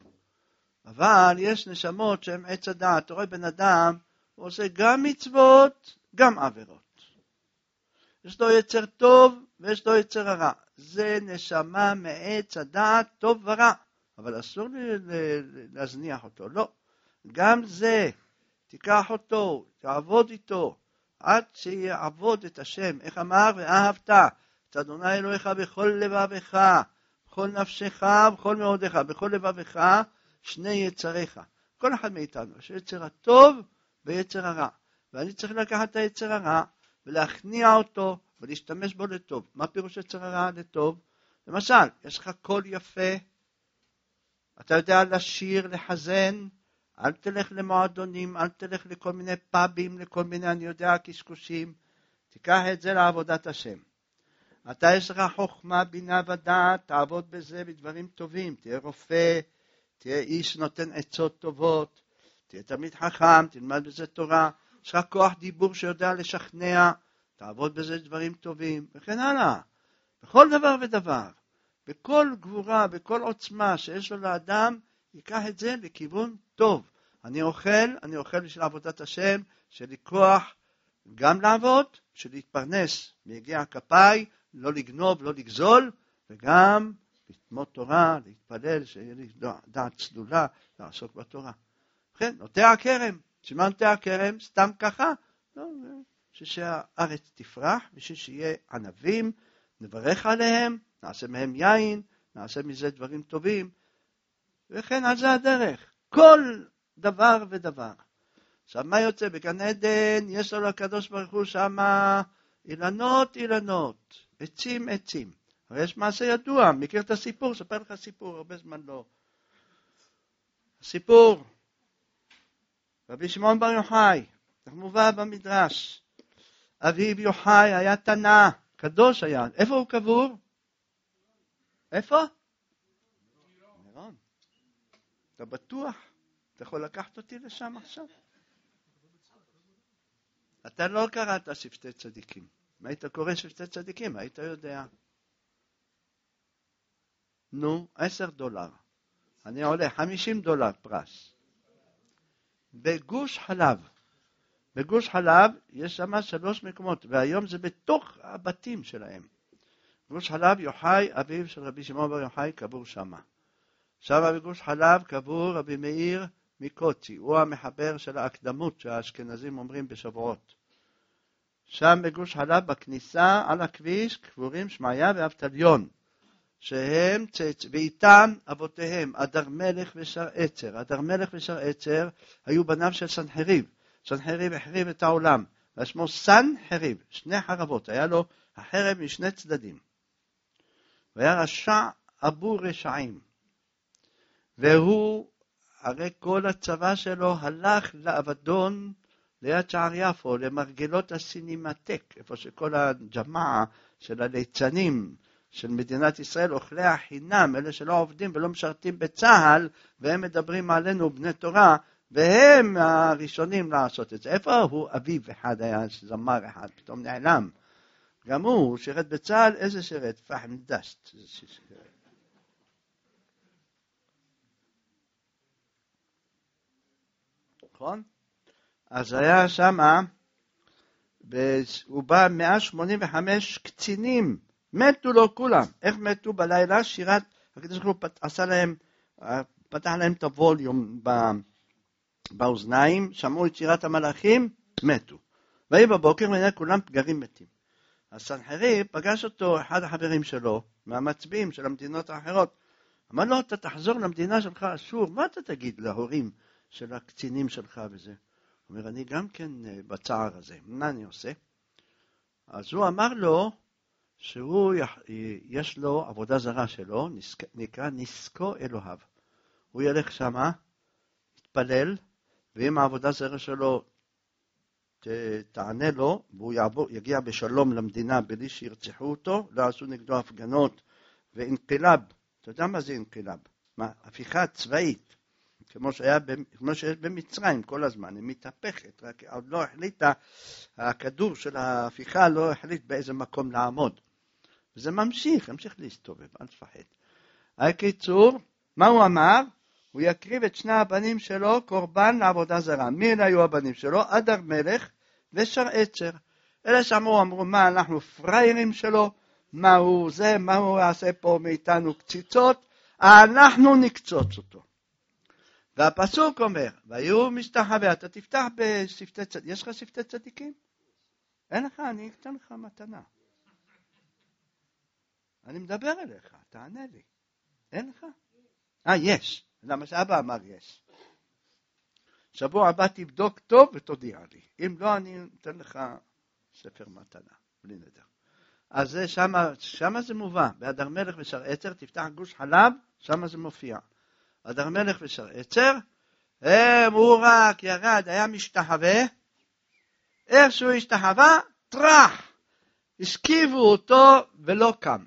אבל יש נשמות שהן עץ הדעת. אתה רואה בן אדם, הוא עושה גם מצוות, גם עבירות. יש לו יצר טוב ויש לו יצר הרע. זה נשמה מעץ הדעת טוב ורע. אבל אסור להזניח אותו. לא. גם זה, תיקח אותו, תעבוד איתו, עד שיעבוד את השם. איך אמר? ואהבת את אדוני אלוהיך בכל לבבך, בכל נפשך, בכל מאודך, בכל לבבך, שני יצריך. כל אחד מאיתנו, יש יצר הטוב ויצר הרע. ואני צריך לקחת את היצר הרע ולהכניע אותו ולהשתמש בו לטוב. מה פירוש יצר הרע לטוב? למשל, יש לך קול יפה, אתה יודע לשיר, לחזן, אל תלך למועדונים, אל תלך לכל מיני פאבים, לכל מיני, אני יודע, קשקושים. תיקח את זה לעבודת השם. אתה יש לך חוכמה, בינה ודעת, תעבוד בזה בדברים טובים. תהיה רופא, תהיה איש נותן עצות טובות, תהיה תמיד חכם, תלמד בזה תורה. יש לך כוח דיבור שיודע לשכנע, תעבוד בזה דברים טובים, וכן הלאה. בכל דבר ודבר. בכל גבורה, בכל עוצמה שיש לו לאדם, ייקח את זה לכיוון טוב. אני אוכל בשביל עבודת השם, של כוח גם לעבוד, של להתפרנס מיגיע כפיי, לא לגנוב, לא לגזול, וגם לתמוד תורה, להתפלל, שיהיה לי דעת צלולה, לעסוק בתורה. כן, נוטע הכרם. שמה נוטע הכרם? סתם ככה? לא, שהארץ תפרח, בשביל שיהיה ענבים, נברך עליהם, נעשה מהם יין, נעשה מזה דברים טובים, וכן על זה הדרך. כל דבר ודבר. עכשיו מה יוצא? בגן עדן יש לו לקדוש ברוך הוא שמה אילנות, עצים, עצים. אבל יש מעשה ידוע, מכיר את הסיפור, ספר לך סיפור, הרבה זמן לא. הסיפור, רבי שמעון בר יוחאי, מובא במדרש, אביו יוחאי היה תנא, קדוש היה, איפה הוא קבור? איפה? מירון. אתה בטוח? אתה יכול לקחת אותי לשם עכשיו? אתה לא קראת שפתי צדיקים. אם היית קורא שפתי צדיקים, היית יודע. נו, $10. אני עולה $50 פרס. בגוש חלב. בגוש חלב יש שם 3 מקומות, והיום זה בתוך הבתים שלהם. גוש חלב, יוחאי, אביו של רבי שמעון בר יוחאי, קבור שם. שם בגוש חלב קבור רבי מאיר מקוצי, הוא המחבר של ההקדמות שהאשכנזים אומרים בשבועות. שם בגוש חלב בכניסה על הכביש קבורים שמעיה ואבטליון, שהם ואיתם אבותיהם, אדר מלך ושר עצר. אדר מלך ושר עצר היו בניו של סנחריב. סנחריב החריב את העולם, ושמו סנחריב, 2 חרבות, היה לו החרב משני צדדים. והיה רשע אבו רשעים. והוא, הרי כל הצבא שלו הלך לאבדון ליד שער יפו, למרגלות הסינמטק, איפה שכל הג'מעה של הליצנים של מדינת ישראל, אוכלי החינם, אלה שלא עובדים ולא משרתים בצהל, והם מדברים עלינו בני תורה, והם הראשונים לעשות את זה. איפה הוא? אביב אחד היה, זמר אחד, פתאום נעלם. גם הוא שירת בצהל, איזה שירת? פחם דסט. נכון? אז היה שמה, הוא בא 185 קצינים, מתו לו כולם. איך מתו? בלילה שירת, הקדוש ברוך הוא עשה להם, פתח להם את הווליום באוזניים, שמעו את שירת המלאכים, מתו. והיא בבוקר והנה כולם גרים מתים. אז סנחריב פגש אותו אחד החברים שלו, מהמצביעים של המדינות האחרות. אמר לו, אתה תחזור למדינה שלך, אסור, מה אתה תגיד להורים של הקצינים שלך וזה? הוא אומר, אני גם כן בצער הזה, מה אני עושה? אז הוא אמר לו, שהוא יש לו עבודה זרה שלו, נקרא נסקו אלוהיו. הוא ילך שמה, יתפלל, ואם העבודה זרה שלו תענה לו, והוא יגיע בשלום למדינה בלי שירצחו אותו, לא עשו נגדו הפגנות ואינקלב. אתה יודע מה זה אינקלב? הפיכה צבאית, כמו שיש במצרים כל הזמן, היא מתהפכת, רק עוד לא החליטה, הכדור של ההפיכה לא החליט באיזה מקום לעמוד. וזה ממשיך להסתובב, אל תפחד. הקיצור, מה הוא אמר? הוא יקריב את 2 הבנים שלו קורבן לעבודה זרה. מי היו הבנים שלו? אדר מלך ושר עצר. אלה אמרו, מה אנחנו פריירים שלו? מה הוא יעשה פה מאיתנו קציצות? אנחנו נקצוץ אותו. והפסוק אומר, והיו משתחווה, אתה תפתח בשפתי צדיקים. יש לך שפתי צדיקים? אין לך, אני אתן לך מתנה. אני מדבר אליך, תענה לי. אין לך? יש. למה שאבא אמר יש. שבוע הבא תבדוק טוב ותודיע לי. אם לא, אני אתן לך ספר מתנה, בלי נדר. אז זה שמה זה מובא. באדר מלך ושר עצר, תפתח גוש חלב, שמה זה מופיע. אדר מלך ושר עצר, הוא רק ירד, היה משתחווה, איך שהוא השתחווה, טרח, השכיבו אותו ולא קם.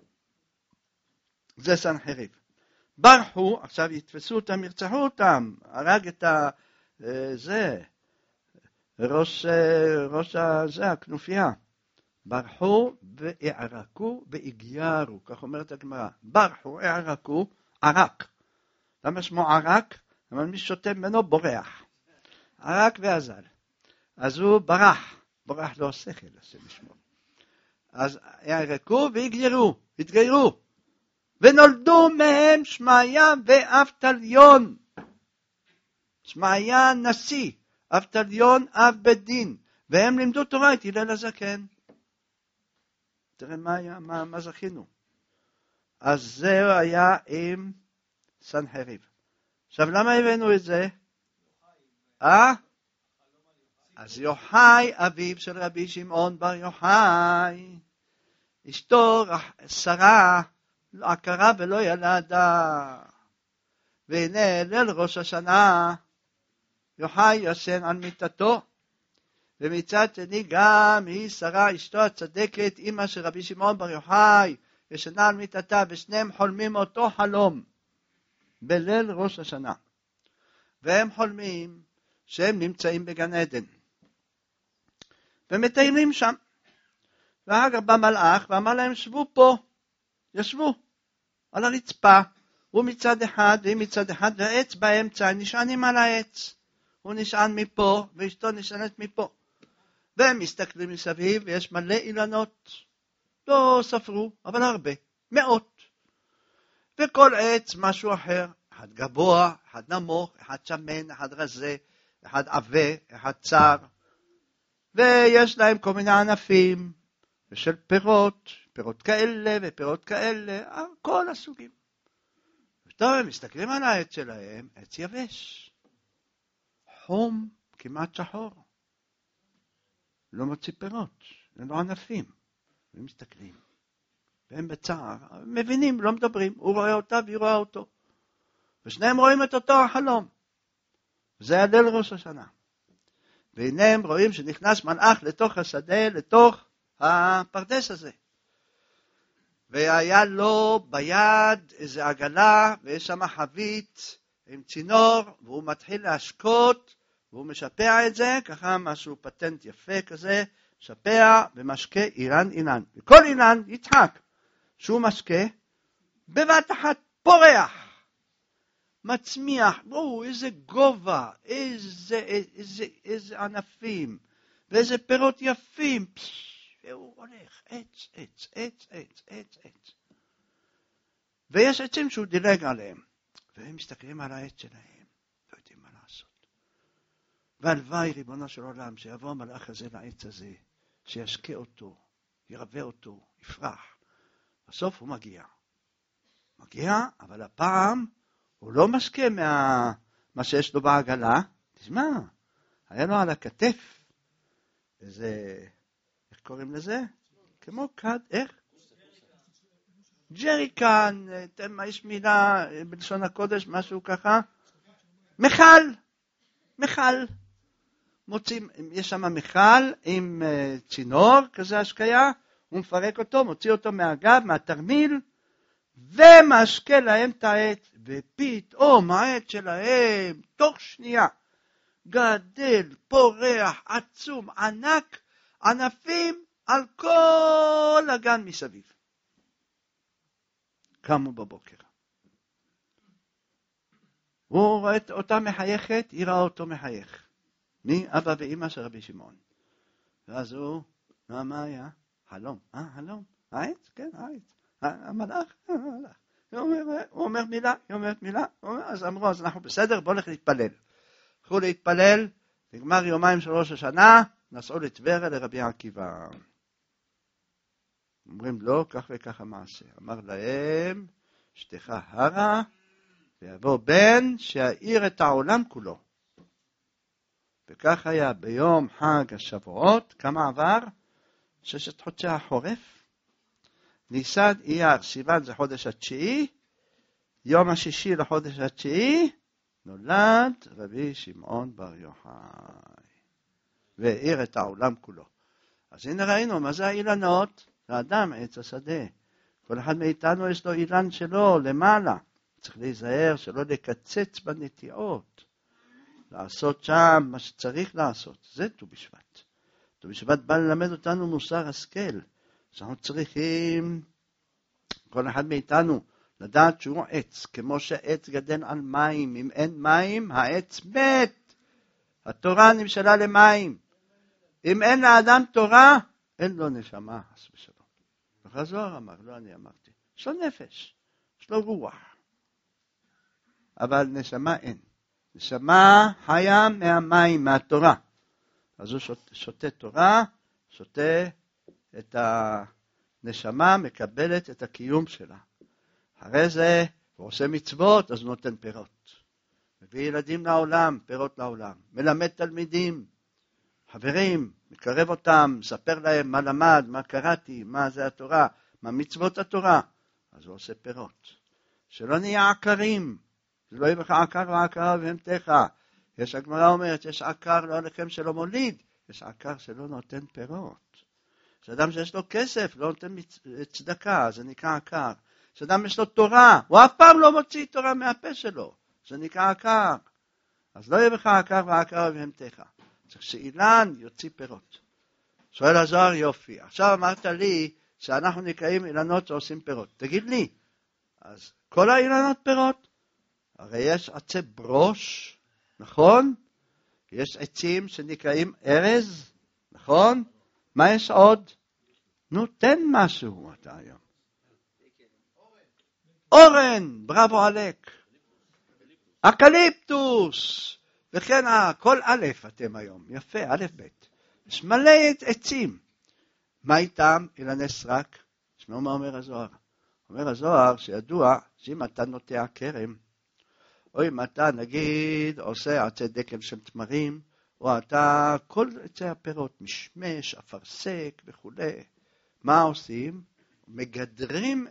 זה סנחריב. ברחו, עכשיו יתפסו אותם, ירצחו אותם, הרג את ראש הכנופיה. ברחו והערקו והגיארו, כך אומרת הגמרא. ברחו, הערקו, ערק. למה שמו ערק? אבל מי שותה ממנו בורח. ערק ועזל. אז הוא ברח לו שכל, השם ישמור. אז הערקו והגיארו, התגיירו. ונולדו מהם שמעיה ואבטליון. שמעיה נשיא, אבטליון אב בית דין, והם לימדו תורה את הלל הזקן. תראה מה זכינו. אז זה היה עם סנחריב. עכשיו למה הבאנו את זה? אז יוחאי, אביו של רבי שמעון בר יוחאי, אשתו שרה, לא עקרה ולא ילדה. והנה ליל ראש השנה, יוחאי ישן על מיטתו, ומצד שני גם היא שרה, אשתו הצדקת, אמא של רבי שמעון בר יוחאי, ישנה על מיטתה, ושניהם חולמים אותו חלום, בליל ראש השנה. והם חולמים שהם נמצאים בגן עדן, ומטיילים שם. ואחר כך בא מלאך ואמר להם, שבו פה, ישבו על הרצפה, הוא מצד אחד והיא מצד אחד, והעץ באמצע, הם נשענים על העץ. הוא נשען מפה, ואשתו נשענת מפה. והם מסתכלים מסביב, ויש מלא אילנות. לא ספרו, אבל הרבה, מאות. וכל עץ משהו אחר, אחד גבוה, אחד נמוך, אחד שמן, אחד רזה, אחד עבה, אחד צר. ויש להם כל מיני ענפים, ושל פירות, פירות כאלה ופירות כאלה, כל הסוגים. וטוב, הם מסתכלים על העץ שלהם, עץ יבש. חום כמעט שחור. לא מוציא פירות, אין לו ענפים. והם מסתכלים. והם בצער, מבינים, לא מדברים. הוא רואה אותה והיא רואה אותו. ושניהם רואים את אותו החלום. זה הליל ראש השנה. והנה הם רואים שנכנס מלאך לתוך השדה, לתוך הפרדס הזה. והיה לו ביד איזו עגלה, ויש שם חבית עם צינור, והוא מתחיל להשקות, והוא משפע את זה, ככה משהו פטנט יפה כזה, משפע ומשקה אילן. וכל אילן יצחק, שהוא משקה, בבת אחת פורח, מצמיח, איזה גובה, איזה ענפים, ואיזה פירות יפים, והוא הולך, עץ. ויש עצים שהוא דילג עליהם, והם מסתכלים על העץ שלהם, לא יודעים מה לעשות. והלוואי ריבונו של עולם, שיבוא המלאך הזה לעץ הזה, שישקה אותו, ירווה אותו, יפרח. בסוף הוא מגיע, אבל הפעם הוא לא משקה מה שיש לו בעגלה. תשמע, היה לו על הכתף איזה, איך קוראים לזה? כמו כד, איך? ג'ריקן, יש מילה בלשון הקודש, משהו ככה. מיכל. מוצאים, יש שם מיכל עם צינור, כזה השקיה, הוא מפרק אותו, מוציא אותו מהגב, מהתרמיל, ומשקה להם את העץ, ופתאום העץ שלהם, תוך שנייה, גדל, פורח, עצום, ענק, ענפים על כל הגן מסביב. קמו בבוקר. הוא רואה אותה מחייכת, היא ראה אותו מחייך. מי? אבא ואמא של רבי שמעון. ואז הוא, מה היה? חלום. חלום. העץ? כן, העץ. המלאך. הוא אומר מילה, היא אומרת מילה. אז אמרו, אז אנחנו בסדר, בואו נלך להתפלל. הלכו להתפלל, נגמר יומיים של ראש השנה, נסעו לטבריה לרבי עקיבא. אומרים לו, כך וכך המעשה. אמר להם, שתך הרה, ויבוא בן שיעיר את העולם כולו. וכך היה ביום חג השבועות, כמה עבר? 6 חודשי החורף. ניסן, אייר, סיוון זה חודש התשיעי. יום השישי לחודש התשיעי, נולד רבי שמעון בר יוחאי. והאיר את העולם כולו. אז הנה ראינו, מה זה האילנות? האדם, עץ השדה. כל אחד מאיתנו יש לו אילן שלו למעלה. צריך להיזהר שלא לקצץ בנטיעות. לעשות שם מה שצריך לעשות. זה ט"ו בשבט. ט"ו בשבט בא ללמד אותנו מוסר השכל. אנחנו צריכים, כל אחד מאיתנו, לדעת שהוא עץ. כמו שעץ גדל על מים. אם אין מים, העץ מת. התורה נמשלה למים. אם אין לאדם תורה, אין לו נשמה, חס ושלום. וחזור אמר, לא אני אמרתי. יש לו נפש, יש לו רוח. אבל נשמה אין. נשמה חיה מהמים, מהתורה. אז הוא שותה תורה, שותה את הנשמה, מקבלת את הקיום שלה. אחרי זה הוא עושה מצוות, אז הוא נותן פירות. מביא ילדים לעולם, פירות לעולם. מלמד תלמידים, חברים, מקרב אותם, מספר להם מה למד, מה קראתי, מה זה התורה, מה מצוות התורה. אז הוא עושה פירות. שלא נהיה עקרים. שלא יהיה בך עקר ועקרה בהמתך. יש הגמרא אומרת, יש עקר לא עליכם שלא מוליד, יש עקר שלא נותן פירות. שאדם שיש לו כסף לא נותן צדקה, זה נקרא עקר. שאדם יש לו תורה, הוא אף פעם לא מוציא תורה מהפה שלו, זה נקרא עקר. אז לא יהיה בך עקר ועקרה בהמתך. צריך שאילן יוציא פירות. שואל הזוהר, יופי. עכשיו אמרת לי שאנחנו נקראים אילנות שעושים פירות. תגיד לי, אז כל האילנות פירות, הרי יש עצי ברוש, נכון? יש עצים שנקראים ארז, נכון? מה יש עוד? נו, תן משהו אתה היום. אורן, בראבו עלק. אקליפטוס. וכן, כל א' אתם היום. יפה, א' ב'. יש מלא עצים. מה איתם? אילני סרק. תשמעו מה אומר הזוהר. אומר הזוהר שידוע שאם אתה נוטע כרם, או אם אתה נגיד עושה עצי דקל של תמרים, או אתה כל עצי הפירות, משמש, אפרסק וכו'. מה עושים? מגדרים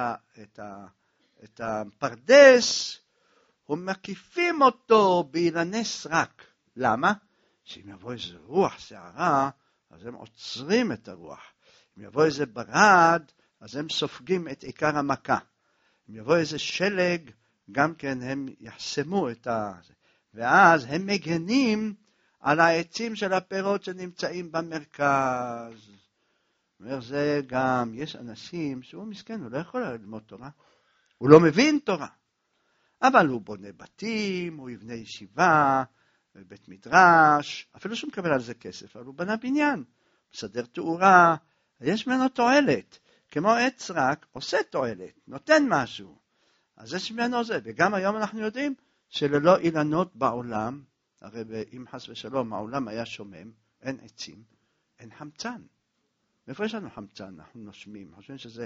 את הפרדס ומקיפים אותו באילני סרק. למה? שאם יבוא איזה רוח שערה, אז הם עוצרים את הרוח. אם יבוא איזה ברד, אז הם סופגים את עיקר המכה. אם יבוא איזה שלג, גם כן הם יחסמו את זה. ואז הם מגנים על העצים של הפירות שנמצאים במרכז. אומר זה גם, יש אנשים שהוא מסכן, הוא לא יכול ללמוד תורה. הוא לא מבין תורה. אבל הוא בונה בתים, הוא יבנה ישיבה, בית מדרש, אפילו שהוא מקבל על זה כסף, אבל הוא בנה בניין, מסדר תאורה, יש ממנו תועלת. כמו עץ רק, עושה תועלת, נותן משהו. אז יש ממנו זה, וגם היום אנחנו יודעים שללא אילנות בעולם, הרי אם חס ושלום העולם היה שומם, אין עצים, אין חמצן. מאיפה יש לנו חמצן? אנחנו נושמים, חושבים שזה,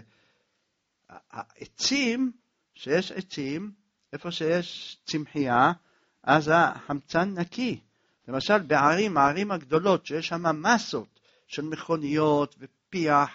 העצים, שיש עצים, איפה שיש צמחייה, אז החמצן נקי. למשל בערים, הערים הגדולות, שיש שם מסות של מכוניות ופיח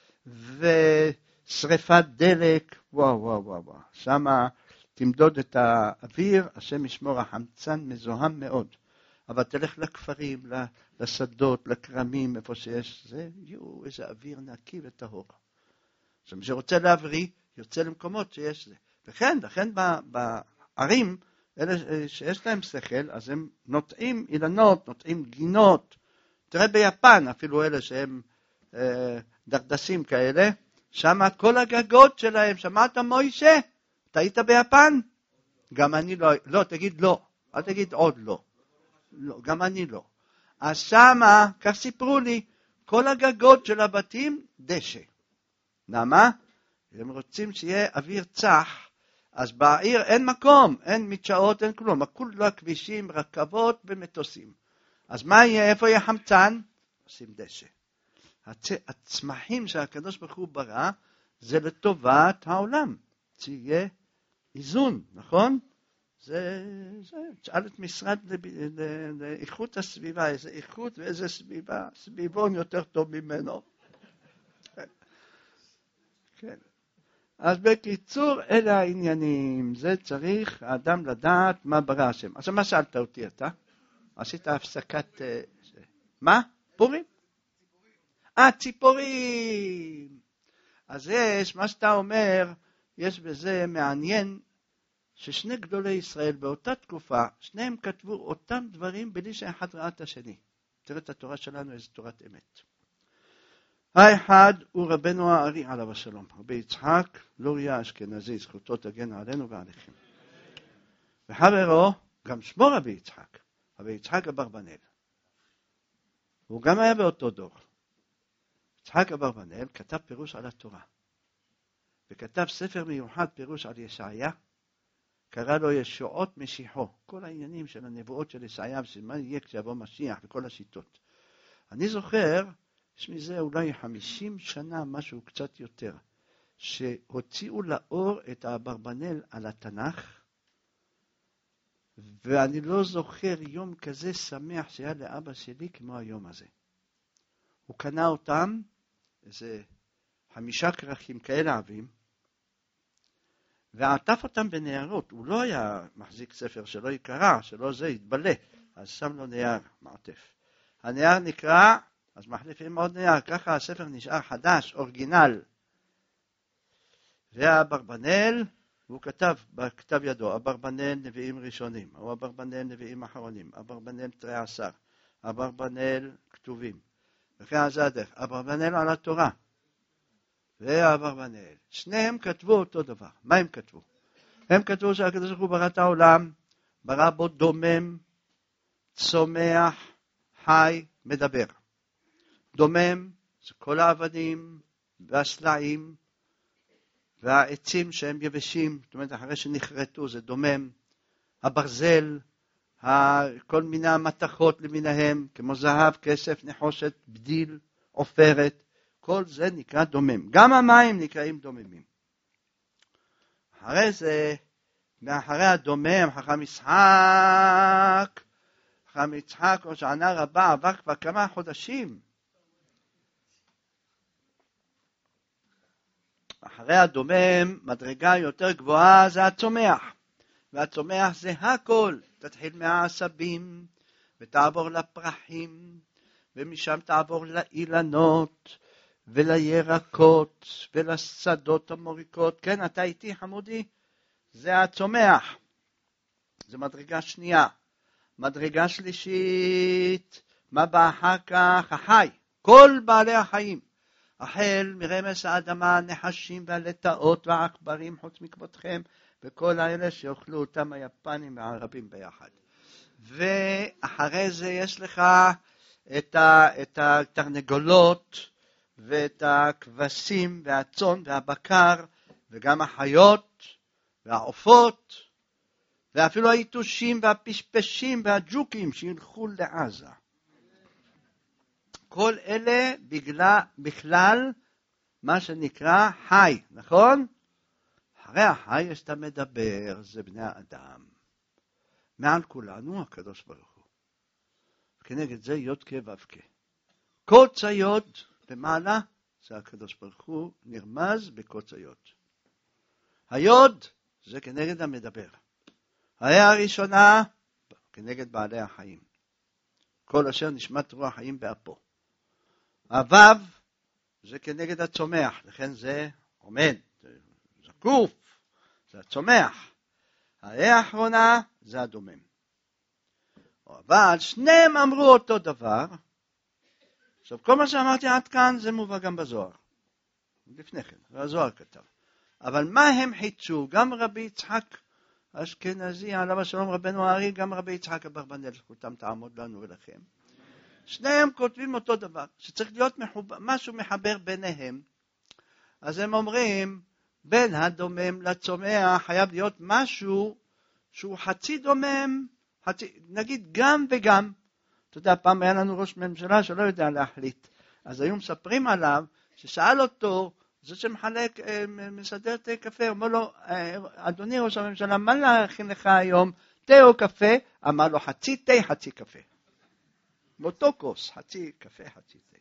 ושריפת דלק, וואו. שם תמדוד את האוויר, השם ישמור, החמצן מזוהם מאוד. אבל תלך לכפרים, לשדות, לכרמים, איפה שיש זה, איזה אוויר נקי וטהור. זאת אומרת, שרוצה להבריא, יוצא למקומות שיש זה. וכן בערים, אלה שיש להם שכל, אז הם נוטעים אילנות, נוטעים גינות. תראה ביפן, אפילו אלה שהם דרדסים כאלה, שם כל הגגות שלהם, שמעת מוישה? אתה היית ביפן? גם אני לא, תגיד לא, אל תגיד עוד לא. לא, גם אני לא. אז שמה, כך סיפרו לי, כל הגגות של הבתים דשא. למה? הם רוצים שיהיה אוויר צח, אז בעיר אין מקום, אין מדשאות, אין כלום. כולו כבישים, רכבות ומטוסים. אז מה יהיה? איפה יהיה חמצן? עושים דשא. הצמחים שהקדוש ברוך הוא ברא, זה לטובת העולם. שיהיה איזון, נכון? תשאל את משרד לאיכות הסביבה, איזה איכות ואיזה סביבה, סביבון יותר טוב ממנו. כן. אז בקיצור, אלה העניינים, זה צריך האדם לדעת מה ברא השם. אז מה שאלת אותי אתה? עשית הפסקת, מה? פורים? ציפורים. אז יש, מה שאתה אומר, יש בזה מעניין, ששני גדולי ישראל באותה תקופה, שניהם כתבו אותם דברים בלי שאחד ראה את השני. תראה את התורה שלנו, איזו תורת אמת. האחד הוא רבנו הארי עליו השלום, רבי יצחק, לוריה אשכנזי, זכותו תגן עלינו ועליכם. וחברו, גם שמו רבי יצחק, רבי יצחק אברבנאל. הוא גם היה באותו דור. יצחק אברבנאל כתב פירוש על התורה, וכתב ספר מיוחד פירוש על ישעיה, קרא לו ישועות משיחו, כל העניינים של הנבואות של ישעיה, שמה יהיה כשיבוא משיח וכל השיטות. אני זוכר, יש מזה אולי 50 שנה, משהו קצת יותר, שהוציאו לאור את האברבנאל על התנ"ך, ואני לא זוכר יום כזה שמח שהיה לאבא שלי כמו היום הזה. הוא קנה אותם, איזה 5 כרכים כאלה עבים, ועטף אותם בניירות. הוא לא היה מחזיק ספר שלא יקרא, שלא זה יתבלה, אז שם לו נייר מעטף. הנייר נקרא, אז מחליפים עוד נייר, ככה הספר נשאר חדש, אורגינל. והאברבנאל, הוא כתב בכתב ידו, אברבנאל נביאים ראשונים, או אברבנאל נביאים אחרונים, אברבנאל 13, אברבנאל כתובים. וכן זה הדרך, אברבנאל על התורה. ואברבנאל. שניהם כתבו אותו דבר. מה הם כתבו? הם כתבו שהקדוש ברוך הוא ברא את העולם, ברא בו דומם, צומח, חי, מדבר. דומם זה כל האבנים והסלעים והעצים שהם יבשים, זאת אומרת אחרי שנחרטו זה דומם. הברזל, כל מיני המתכות למיניהם, כמו זהב, כסף, נחושת, בדיל, עופרת, כל זה נקרא דומם. גם המים נקראים דוממים. אחרי זה, מאחרי הדומם, חכם יצחק, או שענה רבה, עבר כבר כמה חודשים. אחרי הדומם, מדרגה יותר גבוהה זה הצומח. והצומח זה הכל. תתחיל מהעשבים, ותעבור לפרחים, ומשם תעבור לאילנות, ולירקות, ולשדות המוריקות. כן, אתה איתי חמודי? זה הצומח. זה מדרגה שנייה. מדרגה שלישית, מה בא אחר כך? החי. כל בעלי החיים. החל מרמס האדמה, נחשים והלטאות והעכברים חוץ מכבודכם, וכל האלה שיאכלו אותם היפנים והערבים ביחד. ואחרי זה יש לך את התרנגולות ואת הכבשים והצאן והבקר וגם החיות והעופות ואפילו היתושים והפשפשים והג'וקים שילכו לעזה. כל אלה בכלל מה שנקרא חי, נכון? אחרי החי יש את המדבר, זה בני האדם. מעל כולנו הקדוש ברוך הוא. כנגד זה יוד כבבקה. קוץ היוד למעלה זה הקדוש ברוך הוא נרמז בקוץ היוד. היוד זה כנגד המדבר. ההיה הראשונה כנגד בעלי החיים. כל אשר נשמת רוח חיים באפו. הוו זה כנגד הצומח, לכן זה עומד, זה זקוף, זה הצומח. ההיה האחרונה זה הדומם. אבל שניהם אמרו אותו דבר. עכשיו כל מה שאמרתי עד כאן זה מובא גם בזוהר. לפני כן, הזוהר כתב. אבל מה הם חידשו? גם רבי יצחק אשכנזי, עליו השלום רבנו הארי, גם רבי יצחק אברבנאל, זכותם תעמוד לנו ולכם. שניהם כותבים אותו דבר, שצריך להיות משהו מחבר ביניהם. אז הם אומרים, בין הדומם לצומח חייב להיות משהו שהוא חצי דומם, נגיד גם וגם. אתה יודע, פעם היה לנו ראש ממשלה שלא יודע להחליט. אז היו מספרים עליו, ששאל אותו, זה שמחלק, מסדר תה קפה, אומר לו, אדוני ראש הממשלה, מה להכין לך היום, תה או קפה? אמר לו, חצי תה, חצי קפה. באותו כוס, חצי קפה, חצי תה.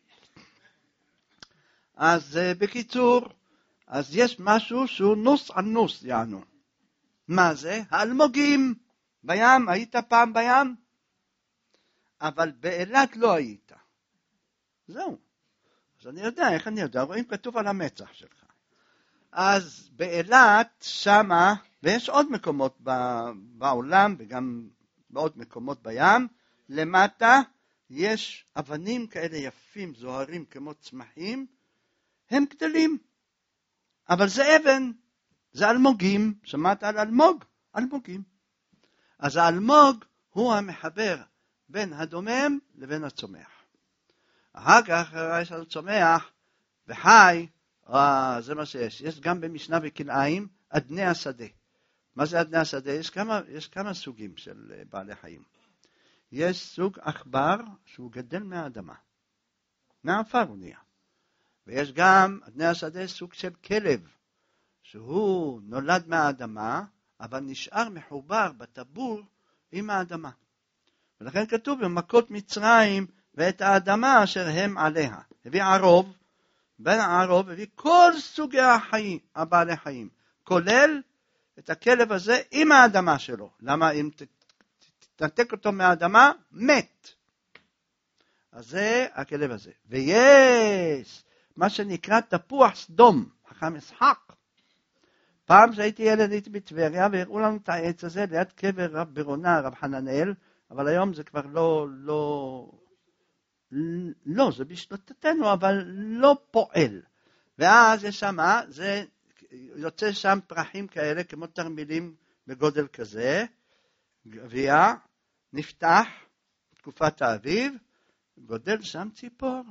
אז בקיצור, אז יש משהו שהוא נוס על נוס, יענו. מה זה? האלמוגים. בים, היית פעם בים? אבל באילת לא היית. זהו. אז אני יודע, איך אני יודע? רואים כתוב על המצח שלך. אז באילת, שמה, ויש עוד מקומות בעולם, וגם בעוד מקומות בים, למטה יש אבנים כאלה יפים, זוהרים כמו צמחים, הם גדלים. אבל זה אבן, זה אלמוגים. שמעת על אלמוג? אלמוגים. אז האלמוג הוא המחבר בין הדומם לבין הצומח. אחר כך יש על צומח וחי, זה מה שיש. יש גם במשנה וכלאיים אדני השדה. מה זה אדני השדה? יש כמה סוגים של בעלי חיים. יש סוג עכבר שהוא גדל מהאדמה. מהעפר הוא נהיה. ויש גם אדני השדה סוג של כלב, שהוא נולד מהאדמה, אבל נשאר מחובר בטבור עם האדמה. ולכן כתוב במכות מצרים ואת האדמה אשר הם עליה. הביא ערוב, בין הערוב הביא כל סוגי החיים, הבעלי חיים, כולל את הכלב הזה עם האדמה שלו. למה? אם תנתק אותו מהאדמה, מת. אז זה הכלב הזה. ויש מה שנקרא תפוח סדום, חכם יצחק. פעם שהייתי ילד הייתי בטבריה והראו לנו את העץ הזה ליד קבר רב ברונה, רב חננאל, אבל היום זה כבר לא, זה בשלטתנו, אבל לא פועל. ואז יש שם, זה יוצא שם פרחים כאלה, כמו תרמילים בגודל כזה, גביע, נפתח, תקופת האביב, גודל שם ציפור.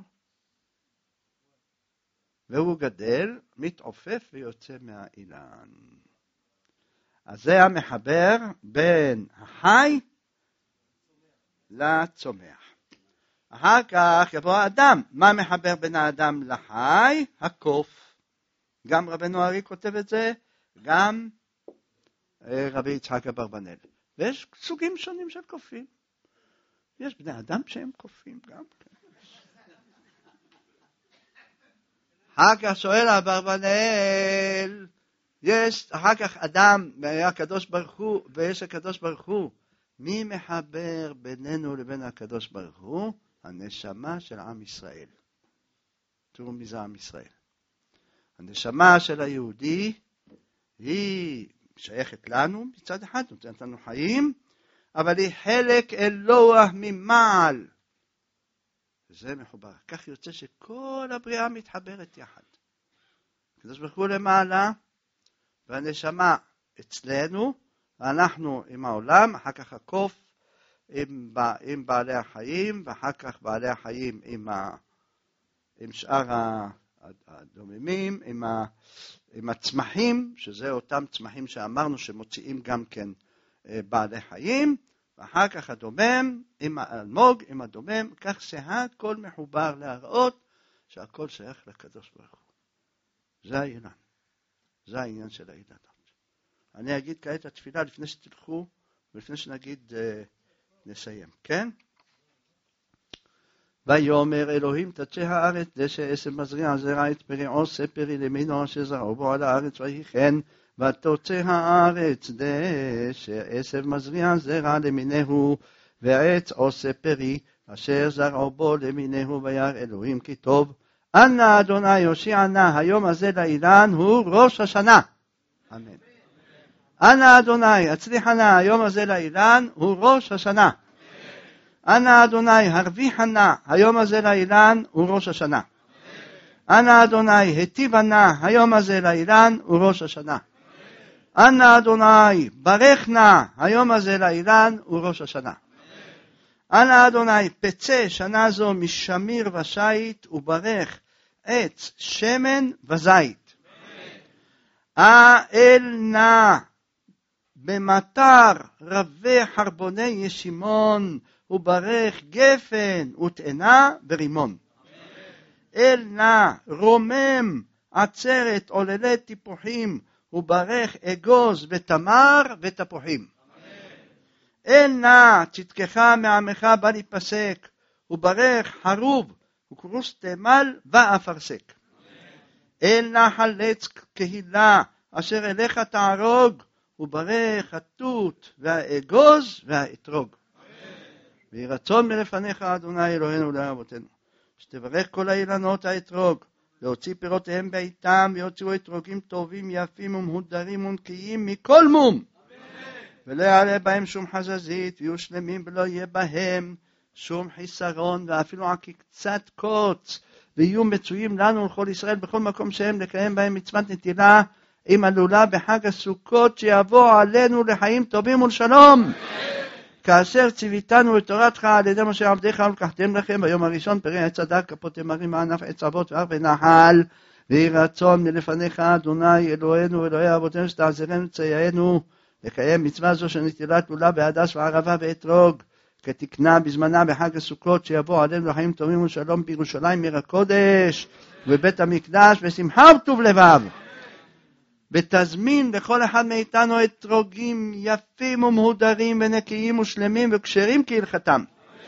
והוא גדל, מתעופף ויוצא מהאילן. אז זה המחבר בין החי לצומח. אחר כך יבוא האדם. מה מחבר בין האדם לחי? הקוף. גם רבנו ארי כותב את זה, גם רבי יצחק אברבנאל. ויש סוגים שונים של קופים. יש בני אדם שהם קופים גם כן. אחר כך שואל אברבנאל, יש אחר כך אדם, הקדוש ברוך הוא, ויש הקדוש ברוך הוא. מי מחבר בינינו לבין הקדוש ברוך הוא? הנשמה של עם ישראל. תראו מי זה עם ישראל. הנשמה של היהודי היא שייכת לנו מצד אחד, נותנת לנו חיים, אבל היא חלק אלוה ממעל. וזה מחובר. כך יוצא שכל הבריאה מתחברת יחד. הקדוש ברוך הוא למעלה, והנשמה אצלנו, ואנחנו עם העולם, אחר כך הקוף עם בעלי החיים, ואחר כך בעלי החיים עם שאר הדוממים, עם הצמחים, שזה אותם צמחים שאמרנו שמוציאים גם כן בעלי חיים, ואחר כך הדומם עם האלמוג, עם הדומם, כך שהכל מחובר להראות שהכל שייך לקדוש ברוך הוא. זה האילן. זה העניין של האילנות. אני אגיד כעת התפילה לפני שתלכו, ולפני שנגיד נסיים, כן? ויאמר אלוהים תצא הארץ דשא עשב מזריע זרע את פריעו ספרי למינו אשר זרעו בו על הארץ ויהי כן ותוצא הארץ דשא עשב מזריע זרע למיניהו ועץ עושה פרי אשר זרעו בו למיניהו וירא אלוהים כי טוב. אנא אדוני יושיע נא היום הזה לאילן הוא ראש השנה. אמן. אנא אדוני הצליחה נא היום הזה לאילן הוא ראש השנה. אנא אדוני הרוויחה נא היום הזה לאילן הוא ראש השנה. אנא אדוני היטיבה נא היום הזה לאילן הוא ראש השנה. אנא אדוני ברך נא היום הזה לאילן הוא ראש השנה. אנא אדוני פצה שנה זו משמיר ושית וברך עץ שמן וזית. אל נא במטר רבי חרבוני ישימון וברך גפן ותאנה ורימון. אל נא רומם עצרת עוללי טיפוחים וברך אגוז ותמר ותפוחים. אל נא צדקך מעמך בל יפסק וברך חרוב וכרוס תמל ואפרסק. אל נא חלץ קהילה אשר אליך תערוג וברך התות והאגוז והאתרוג. ויהי רצון מלפניך אדוני אלוהינו לאבותינו שתברך כל האילנות האתרוג להוציא פירותיהם בעיתם ויוציאו אתרוגים טובים יפים ומהודרים ונקיים מכל מום ולא יעלה בהם שום חזזית ויהיו שלמים ולא יהיה בהם שום חיסרון ואפילו קצת קוץ ויהיו מצויים לנו לכל ישראל בכל מקום שהם לקיים בהם מצוות נטילה עם עלולה בחג הסוכות שיבוא עלינו לחיים טובים ולשלום. כאשר ציוויתנו את תורתך על ידי משה עבדיך ולקחתם לכם ביום הראשון פרי עץ הדר כפות תמרים מענף עץ אבות והר ונחל. ויהי רצון מלפניך אדוני אלוהינו אלוהי אבותינו שתעזרנו ותסייענו לקיים מצווה זו של נטילת לולה בהדס וערבה ואתרוג כתקנה בזמנה בחג הסוכות שיבוא עלינו לחיים טובים ולשלום בירושלים עיר הקודש ובבית המקדש בשמחה וטוב לבב. ותזמין לכל אחד מאיתנו אתרוגים יפים ומהודרים ונקיים ושלמים וכשרים כהלכתם.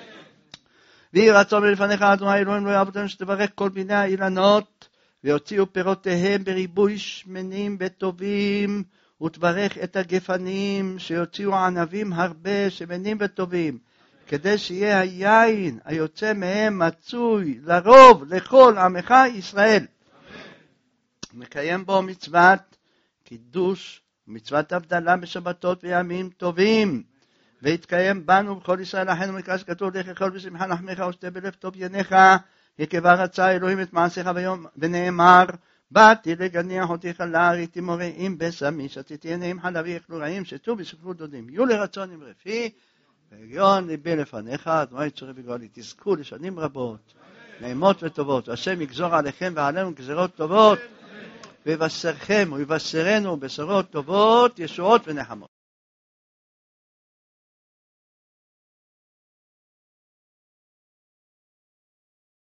ויהי רצון מלפניך אדוני אלוהינו אלוהי אבותינו שתברך כל בני האילנות ויוציאו פירותיהם בריבוי שמנים וטובים ותברך את הגפנים שיוציאו ענבים הרבה שמנים וטובים כדי שיהיה היין היוצא מהם מצוי לרוב לכל עמך ישראל. מקיים בו מצוות קידוש ומצוות הבדלה בשבתות וימים טובים והתקיים בנו בכל ישראל אחינו מקרא שכתוב לך כל בשמחה נחמך ושתה בלב טוב יניך יקבע רצה אלוהים את מעשיך ביום ונאמר באתי לגניח אותי חלה, ראיתי מוראים בשמי, שתיתי עיניים חלבי, יכלו רעים, שתו ושפרו דודים. יהיו לרצון עם רפי, ועליון ליבי לפניך, אדוני צורי וגואלי, תזכו לשנים רבות, נעימות וטובות. השם יגזור עליכם ועלינו גזרות טובות, ויבשרכם ויבשרנו בשורות טובות, ישועות ונחמות.